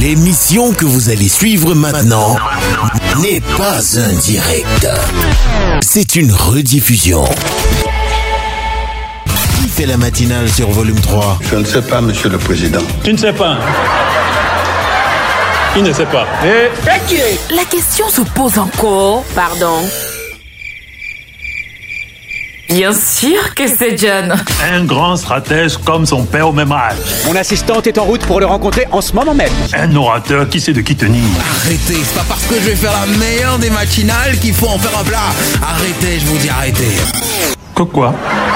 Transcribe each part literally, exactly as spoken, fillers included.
L'émission que vous allez suivre maintenant n'est pas un direct. C'est une rediffusion. Qui fait la matinale sur Volume trois? Je ne sais pas, Monsieur le Président. Tu ne sais pas. Il ne sait pas. Et... La question se pose encore. Pardon. Bien sûr que c'est John. Un grand stratège comme son père au même âge. Mon assistante est en route pour le rencontrer en ce moment même. Un orateur qui sait de qui tenir. Arrêtez, c'est pas parce que je vais faire la meilleure des matinales qu'il faut en faire un plat. Arrêtez, je vous dis arrêtez. Que quoi?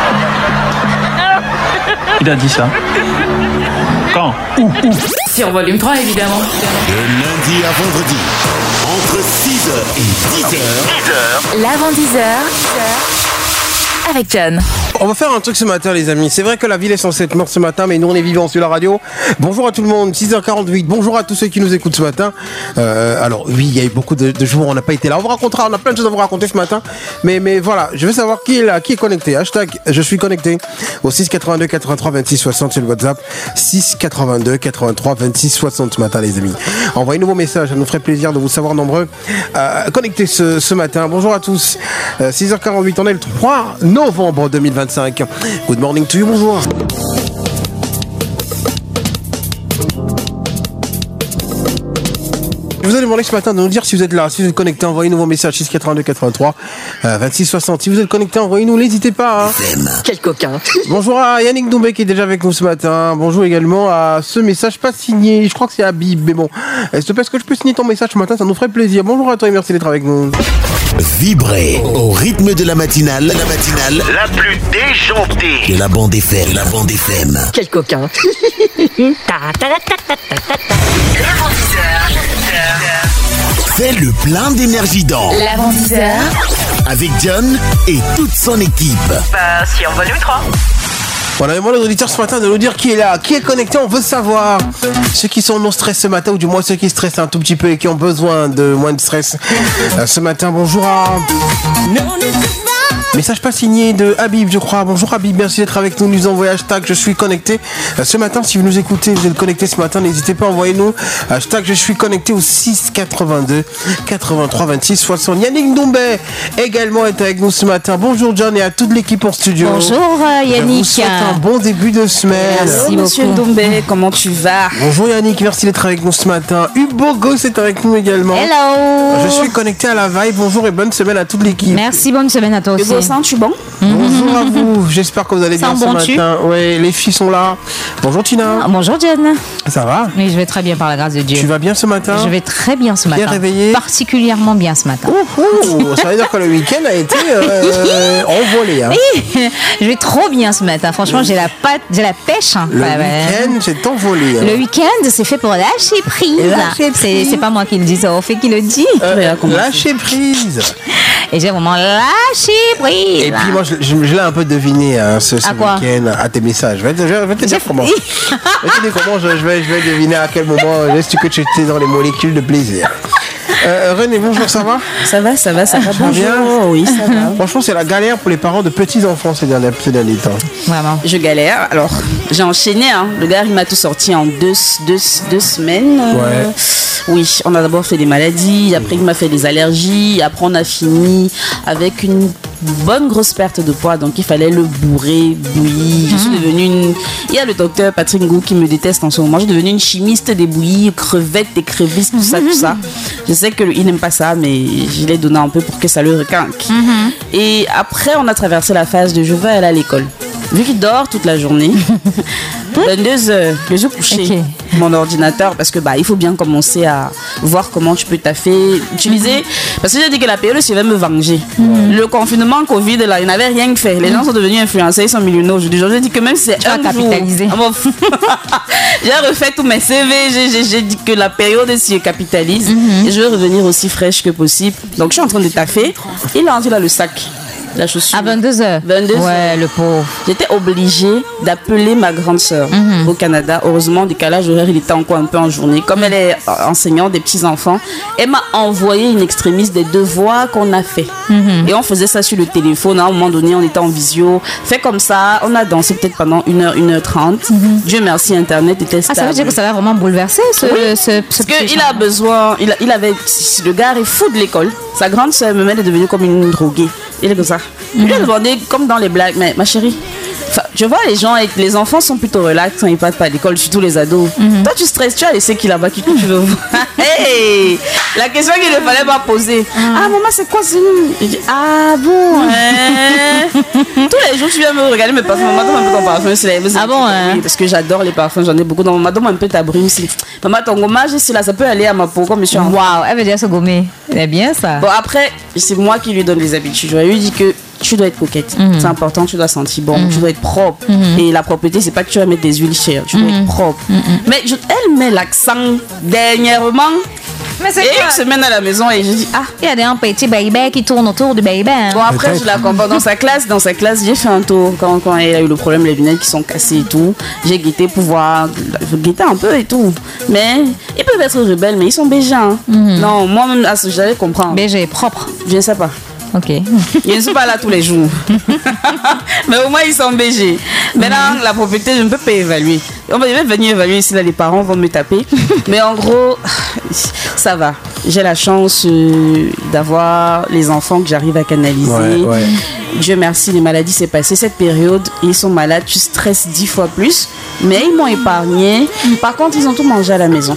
Il a dit ça. Quand? Où? Où? Sur Volume trois, évidemment. De lundi à vendredi, entre six heures et dix heures. L'avant dix heures. Avec John. On va faire un truc ce matin, les amis. C'est vrai que la ville est censée être morte ce matin, mais nous on est vivants sur la radio. Bonjour à tout le monde, six heures quarante-huit. Bonjour à tous ceux qui nous écoutent ce matin. Euh, alors oui, il y a eu beaucoup de, de jours où on n'a pas été là. On vous racontera, on a plein de choses à vous raconter ce matin. Mais, mais voilà, je veux savoir qui est là, qui est connecté. Hashtag je suis connecté au six quatre-vingt-deux quatre-vingt-trois vingt-six soixante sur le WhatsApp. six quatre-vingt-deux quatre-vingt-trois vingt-six soixante ce matin, les amis. Envoyez-nous vos messages, ça nous ferait plaisir de vous savoir nombreux. Euh, connectés ce, ce matin. Bonjour à tous. Euh, six heures quarante-huit, on est le trois novembre deux mille vingt-cinq. Good morning to you, bonjour. Je vous ai demandé ce matin de nous dire si vous êtes là, si vous êtes connecté, envoyez-nous vos messages six quatre-vingt-deux quatre-vingt-trois vingt-six soixante. Si vous êtes connecté, envoyez-nous, n'hésitez pas. Hein. Quel coquin. Bonjour à Yannick Doumbé qui est déjà avec nous ce matin. Bonjour également à ce message pas signé. Je crois que c'est Habib, mais bon. S'il te plaît, est-ce que je peux signer ton message ce matin? Ça nous ferait plaisir. Bonjour à toi et merci d'être avec nous. Vibrez au rythme de la matinale, la matinale la plus déjantée de la bande F M, la bande F M. Quel coquin. L'avant dix heures. Fais le plein d'énergie dans L'avant dix heures. avec John et toute son équipe. Bah, sur Volume trois. On a demandé aux auditeurs ce matin de nous dire qui est là, qui est connecté, on veut savoir. Ceux qui sont non stress ce matin, ou du moins ceux qui stressent un tout petit peu et qui ont besoin de moins de stress. Euh, ce matin, bonjour à... Message pas signé de Habib, je crois. Bonjour Habib, merci d'être avec nous. Nous envoyez hashtag je suis connecté. Euh, ce matin, si vous nous écoutez, vous êtes connecté ce matin, n'hésitez pas à envoyer nous hashtag je suis connecté au six quatre-vingt-deux quatre-vingt-trois vingt-six soixante. Yannick Doumbé également est avec nous ce matin. Bonjour John et à toute l'équipe en studio. Bonjour euh, Yannick. Je vous souhaite un bon début de semaine. Merci Monsieur Doumbé, comment tu vas? Bonjour Yannick, merci d'être avec nous ce matin. Hugo Goss est avec nous également. Hello. Je suis connecté à la vibe. Bonjour et bonne semaine à toute l'équipe. Merci, bonne semaine à toi aussi. Hugo, sens-tu bon? Bonjour à vous, j'espère que vous allez bien Sans ce bon matin. Oui, les filles sont là. Bonjour Tina. Ah, bonjour John. Ça va? Oui, je vais très bien par la grâce de Dieu. Tu vas bien ce matin? Je vais très bien ce matin. Bien réveillé? Particulièrement bien ce matin. Ouh, ça veut dire que le week-end a été euh, envolé. Hein. Je vais trop bien ce matin. Franchement, j'ai la patte, j'ai la pêche. Hein. Le Ouais, ouais. week-end s'est envolé. Hein. Le week-end, c'est fait pour lâcher prise. Lâcher C'est, c'est pas moi qui le dis, c'est Ophé qui le dit. Euh, lâcher prise. Et j'ai vraiment lâché prise. Et puis moi, je, je, je l'ai un peu deviné hein, ce, ce À quoi? week-end à tes messages. Je vais te, je vais te dire comment. Je vais te dire comment je, je, vais, je vais deviner à quel moment laisse-tu que tu étais dans les molécules de plaisir. Euh, René, bonjour, ça va? Ça va, ça va, ça va. Ça va Bonjour. bien? Oui, ça va. Franchement, c'est la galère pour les parents de petits-enfants ces derniers, ces derniers temps. Vraiment. Je galère. Alors, j'ai enchaîné. Hein. Le gars, il m'a tout sorti en deux, deux, deux semaines. Ouais. Oui, on a d'abord fait des maladies. Après, il m'a fait des allergies. Après, on a fini avec une bonne grosse perte de poids. Donc, il fallait le bourrer, bouillir. Je suis devenue une... Il y a le docteur Patrick Ngou qui me déteste en ce moment. Je suis devenue une chimiste des bouillies, crevettes, des crevisses, tout ça, tout ça. Je sais qu'il n'aime pas ça, mais je l'ai donné un peu pour que ça le requinque. Mm-hmm. Et après, on a traversé la phase de je vais aller à l'école. Vu qu'il dort toute la journée, vingt-deux heures, je vais coucher okay. mon ordinateur parce que bah il faut bien commencer à voir comment tu peux taffer, utiliser. Mm-hmm. Parce que j'ai dit que la période, je vais me venger. Mm-hmm. Le confinement Covid, là, il n'avait rien fait. Les mm-hmm. gens sont devenus influenceurs, ils sont millionnaires aujourd'hui. J'ai dit que même si c'est un capitaliser. Jour, j'ai refait tous mes C V, j'ai, j'ai, j'ai dit que la période, si je capitalise, mm-hmm. et je veux revenir aussi fraîche que possible. Donc je suis en train de taffer. Il a entré dans le sac. la chaussure. À vingt-deux heures. vingt-deux heures. Ouais, le pauvre. J'étais obligée d'appeler ma grande sœur Mhm. au Canada. Heureusement, décalage horaire, il était encore un peu en journée. Comme elle est enseignante des petits-enfants, elle m'a envoyé une extrémiste des devoirs qu'on a fait. Mhm. Et on faisait ça sur le téléphone. À un moment donné, on était en visio. Fait comme ça, on a dansé peut-être pendant une heure, une heure trente. Dieu merci, Internet était Ah, stable. ça veut dire que ça va vraiment bouleverser ce, Oui. ce, ce Parce petit qu'il a besoin, il, a- il avait, le gars est fou de l'école. Sa grande sœur, même, elle est devenue comme une droguée. Il est comme ça. Il lui a demandé, comme dans les blagues, mais ma chérie, enfin, je vois les gens, et les enfants sont plutôt relax quand ils partent pas à l'école, surtout les ados. Toi, tu stresses, tu as laissé qui là-bas, qui que tu veux voir. Hey, la question qu'il ne fallait pas poser. Ah, maman, c'est quoi ce nom? Je dis, ah bon, hein? Tous les jours, tu viens me regarder mes parfums. Maman, donne un peu ton parfum. C'est les- Ah bon, hein? Oui, parce que j'adore les parfums, j'en ai beaucoup. Donc, maman, donne un peu ta brume. Si. Maman, ton gommage, ici, là, ça peut aller à ma peau, comme je suis en. Waouh, elle veut dire se gommer. C'est bien ça. Bon, après, c'est moi qui lui donne les habitudes. Je lui dis que tu dois être coquette. C'est important, tu dois sentir bon, tu dois être propre. Et la propreté, c'est pas que tu vas mettre des huiles chères, tu dois être propre. Mais je- elle met l'accent dernièrement. Mais c'est Et quoi? une semaine à la maison et je dis ah. Il y a des un petit baby qui tourne autour du baby. Hein. Bon, après, je la comprends. Dans sa classe, dans sa classe, j'ai fait un tour quand, quand elle a eu le problème, les lunettes qui sont cassées et tout. J'ai guetté pour voir, guetter un peu et tout. Mais ils peuvent être rebelles, mais ils sont béjants. Non, moi-même, à ce- j'allais comprendre. B G propre. Je ne sais pas. Ok. Ils ne sont pas là tous les jours. Mais au moins, ils sont B G. Maintenant, la propriété, je ne peux pas évaluer. On va venir évaluer ici, là, les parents vont me taper. Mais en gros, ça va. J'ai la chance euh, d'avoir les enfants que j'arrive à canaliser. Ouais, ouais. Dieu merci, les maladies s'est passé. Cette période, ils sont malades, tu stresses dix fois plus. Mais ils m'ont épargné. Par contre, ils ont tout mangé à la maison.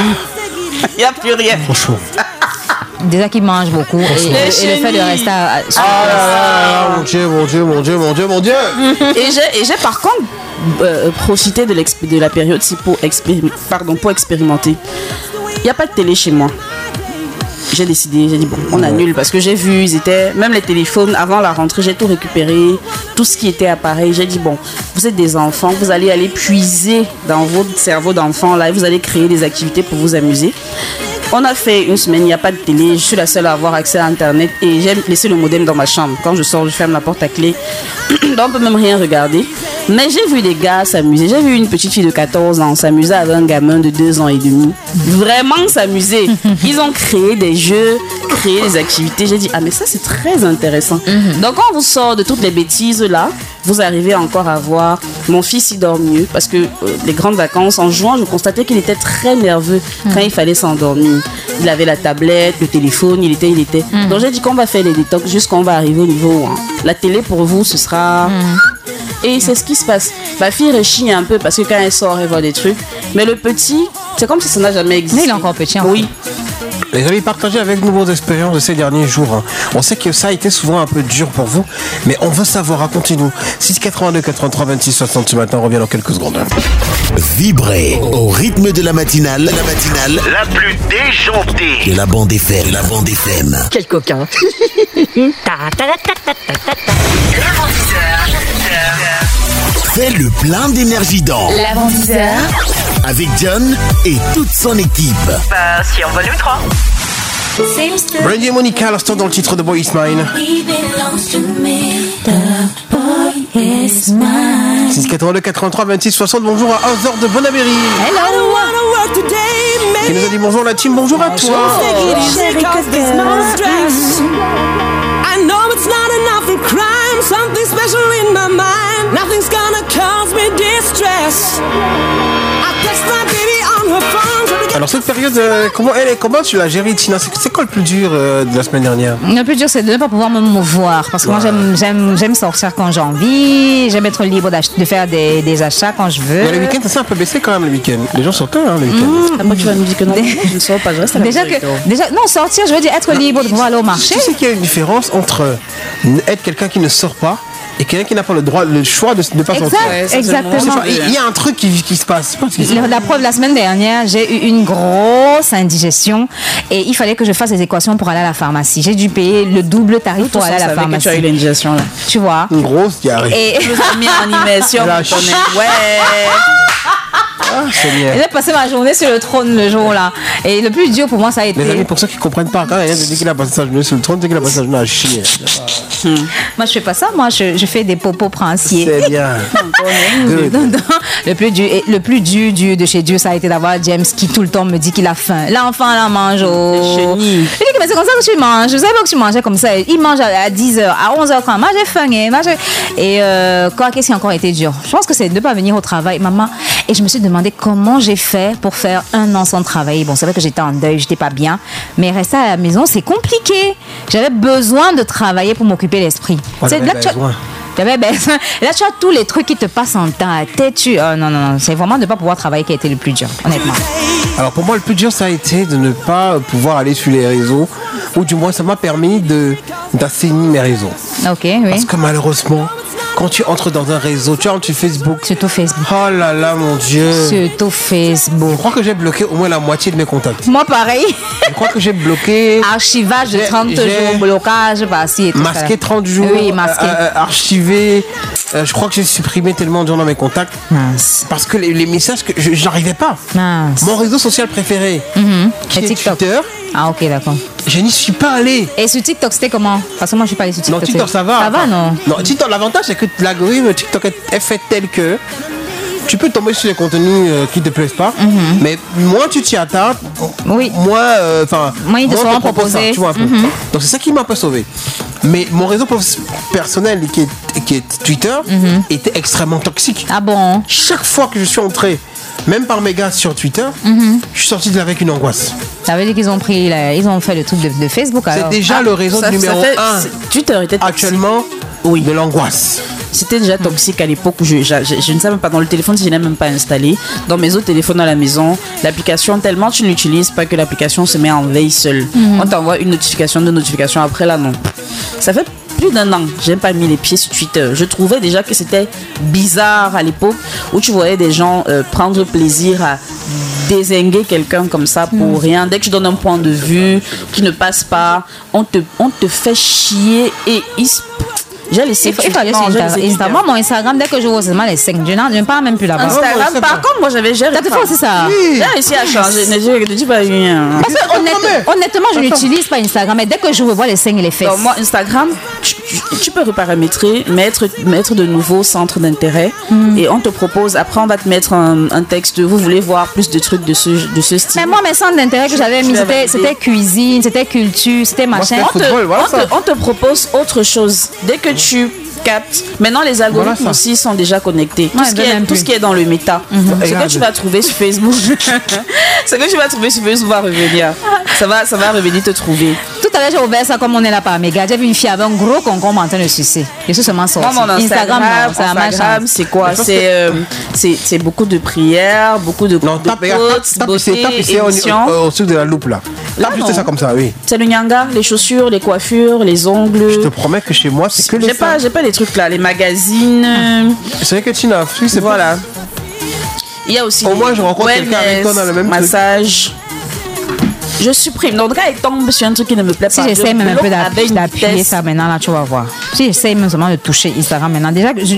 Il n'y a plus rien. Franchement. Déjà qu'ils mangent beaucoup. Et, et- et le fait de rester à, à- sur Ah là là là, mon Dieu, mon Dieu, mon Dieu, mon Dieu, mon Dieu. Et j'ai, et j'ai par contre euh, profité de, l'exp- de la période si pour, expérim- pardon, pour expérimenter. Il n'y a pas de télé chez moi. J'ai décidé, j'ai dit bon, on annule parce que j'ai vu, ils étaient, même les téléphones, avant la rentrée, j'ai tout récupéré, tout ce qui était appareil. J'ai dit bon, vous êtes des enfants, vous allez aller puiser dans votre cerveau d'enfant là et vous allez créer des activités pour vous amuser. On a fait une semaine, il n'y a pas de télé, je suis la seule à avoir accès à Internet et j'ai laissé le modem dans ma chambre. Quand je sors, je ferme la porte à clé. Donc on peut même rien regarder. Mais j'ai vu des gars s'amuser. J'ai vu une petite fille de quatorze ans s'amuser avec un gamin de deux ans et demi. Vraiment s'amuser. Ils ont créé des jeux, créé des activités. J'ai dit, ah mais ça c'est très intéressant. Donc quand on vous sort de toutes les bêtises là, vous arrivez encore à voir. Mon fils il dort mieux parce que euh, les grandes vacances, en juin, je constatais qu'il était très nerveux quand il fallait s'endormir. Il avait la tablette, le téléphone, il était, il était. Donc j'ai dit qu'on va faire les détox jusqu'à qu'on va arriver au niveau un. La télé pour vous, ce sera... Et c'est ce qui se passe. Ma fille rechigne un peu parce que quand elle sort, elle voit des trucs. Mais le petit, c'est comme si ça n'a jamais existé. Mais il est encore petit. Oui. Les amis, partagez avec nous vos expériences de ces derniers jours. hein. On sait que ça a été souvent un peu dur pour vous, mais on veut savoir, racontez-nous. six quatre-vingt-deux quatre-vingt-trois vingt-six soixante ce matin, on revient dans quelques secondes. Vibrez au rythme de la matinale, la matinale La plus déjantée. de la bande F M, la bande F M. Quel coquin. L'avant dix heures. Fais le plein d'énergie dans L'avant dix heures. avec John et toute son équipe. Bah, si en volume trois. Brandy et Monica, à l'instant dans le titre de Boy Is Mine. six quatre-vingt-deux quatre-vingt-trois vingt-six soixante, bonjour à onze heures de Bonabéry. Qui nous a dit bonjour la team, bonjour à toi. I know it's not enough in crime, something special in my mind. Nothing's gonna cause me distress. I text my baby on her phone. trying to get Alors cette période, euh, comment, elle, comment tu l'as gérée, Tina? C'est c'est quoi le plus dur euh, de la semaine dernière? Le plus dur, c'est de ne pas pouvoir me mouvoir. Parce que moi, j'aime, j'aime, j'aime sortir quand j'ai envie. J'aime être libre d'ach- de faire des, des achats quand je veux. Mais le week-end, ça s'est un peu baissé quand même, le week-end. Les gens sortent, hein, le week-end. Après, tu vas me dire que non, je ne sors pas, je reste à la Déjà maison que, avec toi. déjà, non, sortir, je veux dire être libre de pouvoir aller au marché. Tu sais qu'il y a une différence entre être quelqu'un qui ne sort pas et quelqu'un qui n'a pas le droit, le choix de ne pas Exact, sortir. Ouais, ça, c'est exactement. Je sais pas, il y a un truc qui, qui se passe. Je sais pas ce qui se passe. Le- La preuve, la semaine dernière, j'ai eu une grosse indigestion et il fallait que je fasse des équations pour aller à la pharmacie. J'ai dû payer le double tarif pour aller à la Que tu as eu pharmacie. l'indigestion là. Tu vois. Une grosse qui arrive. Et Je vous ai mis en immersion. La vous connaissez. Ouais. Ah, Seigneur. J'ai passé ma journée sur le trône le jour-là. Et le plus dur pour moi, ça a été. Les amis, pour ceux qui ne comprennent pas, quand il dit qu'il a passé sa journée sur le trône, c'est qu'il a passé sa journée à chier. Hmm. Moi, je fais pas ça. Moi, je, je fais des popos princiers. C'est bien. le plus dur, le plus dur, dur de chez Dieu, ça a été d'avoir James qui tout le temps me dit qu'il a faim. L'enfant, là, mange au. Je dis, mais c'est comme ça que tu manges. Je savais pas que tu mangeais comme ça. Il mange à dix heures, à onze heures quand. Moi, j'ai faim. Et, moi, j'ai... et euh, quoi, qu'est-ce qui a encore été dur? Je pense que c'est de ne pas venir au travail, maman. Et je me suis demandé comment j'ai fait pour faire un an sans travailler. Bon, c'est vrai que j'étais en deuil, j'étais pas bien. Mais rester à la maison, c'est compliqué. J'avais besoin de travailler pour m'occuper l'esprit. C'est là que tu as... J'avais besoin. Là, tu as tous les trucs qui te passent en temps. Tu... Oh, non, non, non. C'est vraiment de ne pas pouvoir travailler qui a été le plus dur, honnêtement. Alors, pour moi, le plus dur, ça a été de ne pas pouvoir aller sur les réseaux. Ou du moins, ça m'a permis de, d'assainir mes réseaux. Ok, oui. Parce que malheureusement, quand tu entres dans un réseau, tu entres sur Facebook. Surtout Facebook. Oh là là, mon Dieu. Surtout Facebook. Je crois que j'ai bloqué au moins la moitié de mes contacts. Moi, pareil. Je crois que j'ai bloqué. Archivage de trente jours, blocage, par-ci et tout. Masqué trente jours. Oui, masqué. Euh, euh, archivé. Euh, je crois que j'ai supprimé tellement de gens dans mes contacts. Mince. Parce que les, les messages, que je n'arrivais pas. Mince. Mon réseau social préféré, mm-hmm. qui est TikTok. Twitter. Ah, ok, d'accord. Je n'y suis pas allé. Et sur TikTok, c'était comment? Parce que moi, je suis pas allée sur TikTok. Non, TikTok, ça va. Ça va, non? Non, TikTok, l'avantage, c'est que l'algorithme TikTok est fait tel que tu peux tomber sur les contenus euh, qui ne te plaisent pas, mm-hmm. mais moins tu t'y attardes, oui. moins, euh, moins ils te seront proposés. Tu vois, mm-hmm. Donc, c'est ça qui m'a un peu sauvé. Mais mon réseau personnel, qui est, qui est Twitter, mm-hmm. était extrêmement toxique. Ah bon? Chaque fois que je suis entré, même par mes gars sur Twitter, mm-hmm. je suis sorti de là avec une angoisse. Ça veut dire qu'ils ont pris, la, ils ont fait le truc de, de Facebook. C'est alors. déjà ah, le réseau ça, numéro ça fait, un. Twitter était actuellement, oui, de l'angoisse. C'était déjà toxique à l'époque où je, je, je, je ne savais même pas dans le téléphone, je n'ai même pas installé. Dans mes autres téléphones à la maison, l'application, tellement tu ne l'utilises pas que l'application se met en veille seule. Mm-hmm. On t'envoie une notification, deux notifications, après là non. Ça fait plus d'un an, j'ai pas mis les pieds sur Twitter. Je trouvais déjà que c'était bizarre à l'époque où tu voyais des gens euh, prendre plaisir à dézinguer quelqu'un comme ça pour mmh. rien. Dès que tu donnes un point de vue qui ne passe pas, on te, on te fait chier et il se... J'ai laissé. Il faut, il faut aller sur Instagram. Instagram. Moi, mon Instagram, dès que je vois seulement les cinq, je ne parle même plus là-bas. Instagram, oh, par contre, moi, j'avais géré. T'as fait aussi ça? Oui. J'ai réussi à changer. Ne dis pas rien. Parce que honnêtement, honnêtement je n'utilise pas Instagram. Mais dès que je vois les seins et les fesses. Donc, moi, Instagram, tu, tu peux reparamétrer, mettre, mettre de nouveaux centres d'intérêt. Mm. Et on te propose, après, on va te mettre un, un texte. Vous voulez voir plus de trucs de ce, de ce style. Mais moi, mes centres d'intérêt que j'avais mis, c'était, c'était cuisine, c'était culture, c'était machin. Moi, on, te, football, voilà on, te, on te propose autre chose. Dès que tu captes. Maintenant, les algorithmes voilà aussi sont déjà connectés. Tout, ouais, ce, qui est, tout ce qui est dans le méta. Mm-hmm. Ce que tu vas trouver sur Facebook, ce que tu vas trouver sur Facebook va revenir. Ça va, ça va revenir te trouver. Tout à l'heure, j'ai ouvert ça comme on est là par méga. J'ai vu une fille avec un gros concombre en train de sucer. Je suis seulement sortie. Moi, mon Instagram, Instagram, Instagram c'est quoi? C'est euh, c'est beaucoup de prières, beaucoup de non, tape, potes, beauté, émissions. Au-dessus de la loupe là. Là, juste ça comme ça, oui. C'est le nyanga, les chaussures, les coiffures, les ongles. Je te promets que chez moi, c'est que les. J'ai pas, j'ai pas les trucs là, les magazines. C'est vrai que tu n'as plus, c'est voilà. Il y a aussi. Au moins, je rencontre quelqu'un avec toi dans le même massage. Je supprime. Donc, quand il tombe sur un truc qui ne me plaît si pas, j'essaie même un peu d'appuyer ça maintenant, là, tu vas voir. Si j'essaie même seulement de toucher Instagram maintenant, déjà que je.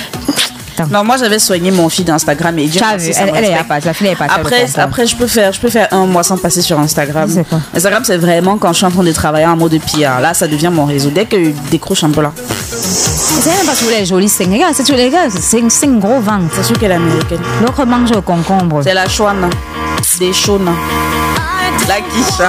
Non, moi j'avais soigné mon feed d'Instagram et Dieu merci, elle, elle est à part, la fille est pas après, après je peux faire, je peux faire un mois sans passer sur Instagram. C'est quoi? Instagram, c'est vraiment quand je suis en train de travailler en mode P R. Là, ça devient mon réseau. Dès que je décroche un peu là. C'est même pas tous les jolis seins. Regarde, c'est tous les gars, c'est un gros ventre. C'est sûr qu'elle est américaine. L'autre mange au concombre. C'est la chouane, des chaunes. La quiche.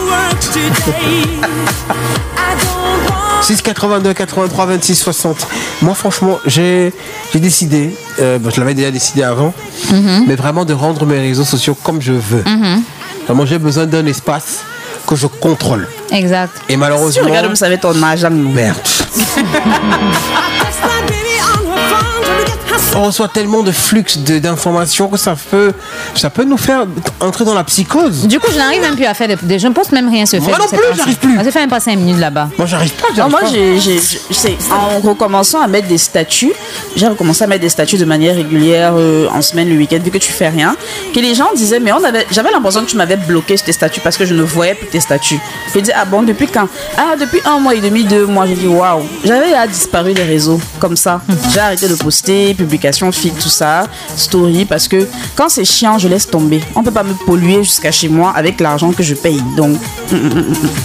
six quatre-vingt-deux quatre-vingt-trois vingt-six soixante. Moi franchement j'ai j'ai décidé, euh, bon, je l'avais déjà décidé avant, mm-hmm. mais vraiment de rendre mes réseaux sociaux comme je veux. Mm-hmm. Vraiment j'ai besoin d'un espace que je contrôle. Exact. Et malheureusement. Si tu regardes comme ça avec ton agent. Merde. On reçoit tellement de flux de, d'informations que ça peut, ça peut nous faire entrer dans la psychose. Du coup, je n'arrive même plus à faire des... des je ne poste même rien se faire. Moi non plus, j'arrive plus. Ça fait même pas cinq minutes là-bas. Moi, j'arrive pas. Non, moi, j'ai, j'ai, j'ai, en recommençant à mettre des statuts, j'ai recommencé à mettre des statuts de manière régulière euh, en semaine, le week-end, vu que tu fais rien. Que les gens disaient, mais on avait, j'avais l'impression que tu m'avais bloqué sur tes statuts parce que je ne voyais plus tes statuts. Je disais, ah bon, depuis quand? Ah, depuis un mois et demi, deux mois. J'ai dit, waouh, j'avais disparu des réseaux comme ça. J'ai arrêté de poster. publication, feed, tout ça, story, parce que quand c'est chiant, je laisse tomber. On peut pas me polluer jusqu'à chez moi avec l'argent que je paye. Donc, mm, mm, mm, mm.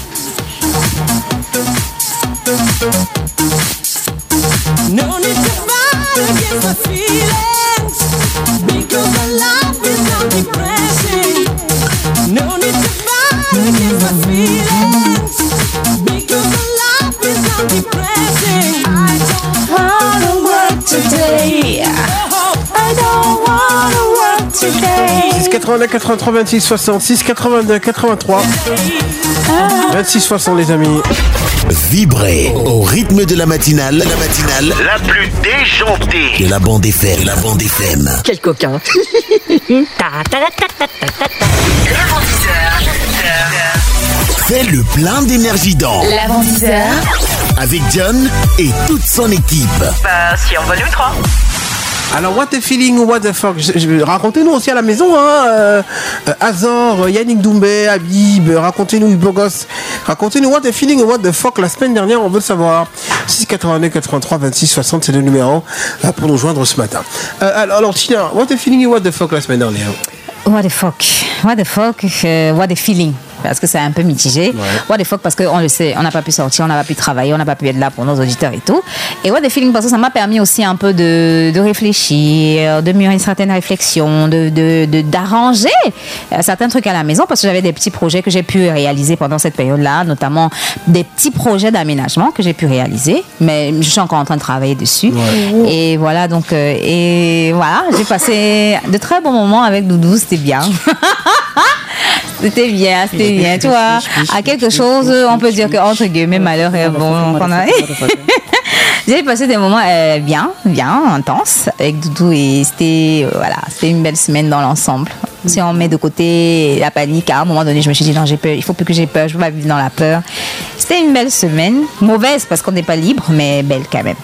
No need to fight against my feelings, because my life is not depressing. No need to fight against my feelings, because my life is not depressing. I don't wanna work today. I don't wanna work today. six quatre-vingt-deux quatre-vingt-trois vingt-six soixante, six quatre-vingt-deux quatre-vingt-trois vingt-six soixante les amis. Vibrez au rythme de la matinale, la matinale La plus déjantée de la bande F M, de la bande F M. Quel coquin. L'avant dix heures. Fais le plein d'énergie dans L'avant dix heures. avec John et toute son équipe. Bah, si en volume trois. Alors, what the feeling, what the fuck, je, je, racontez-nous aussi à la maison, hein, euh, euh, Azor, Yannick Doumbé, Habib, racontez-nous, Bogos, racontez-nous what the feeling, what the fuck, la semaine dernière, on veut le savoir. six quatre-vingt-deux quatre-vingt-trois vingt-six soixante, c'est le numéro euh, pour nous joindre ce matin. Euh, alors, alors, Tina, what the feeling, what the fuck, la semaine dernière? What the fuck, what the fuck, euh, what the feeling. Parce que c'est un peu mitigé. Ouais. What the fuck, parce qu'on le sait, on n'a pas pu sortir, on n'a pas pu travailler, on n'a pas pu être là pour nos auditeurs et tout. Et what the feeling, parce que ça m'a permis aussi un peu de, de réfléchir, de mûrir une certaine réflexion, de, de, de, d'arranger certains trucs à la maison, parce que j'avais des petits projets que j'ai pu réaliser pendant cette période-là, notamment des petits projets d'aménagement que j'ai pu réaliser, mais je suis encore en train de travailler dessus. Ouais. Et voilà, donc, euh, et voilà, j'ai passé de très bons moments avec Doudou, c'était bien. C'était bien, c'était bien, tu vois. À quelque chose, on peut dire que entre guillemets, malheur est bon. J'ai passé des moments euh, bien, bien, intenses avec Doudou et c'était, euh, voilà, c'était une belle semaine dans l'ensemble. Si on met de côté la panique, à un moment donné, je me suis dit non, j'ai peur, il faut plus que j'ai peur, je ne veux pas vivre dans la peur. C'était une belle semaine, mauvaise parce qu'on n'est pas libre, mais belle quand même.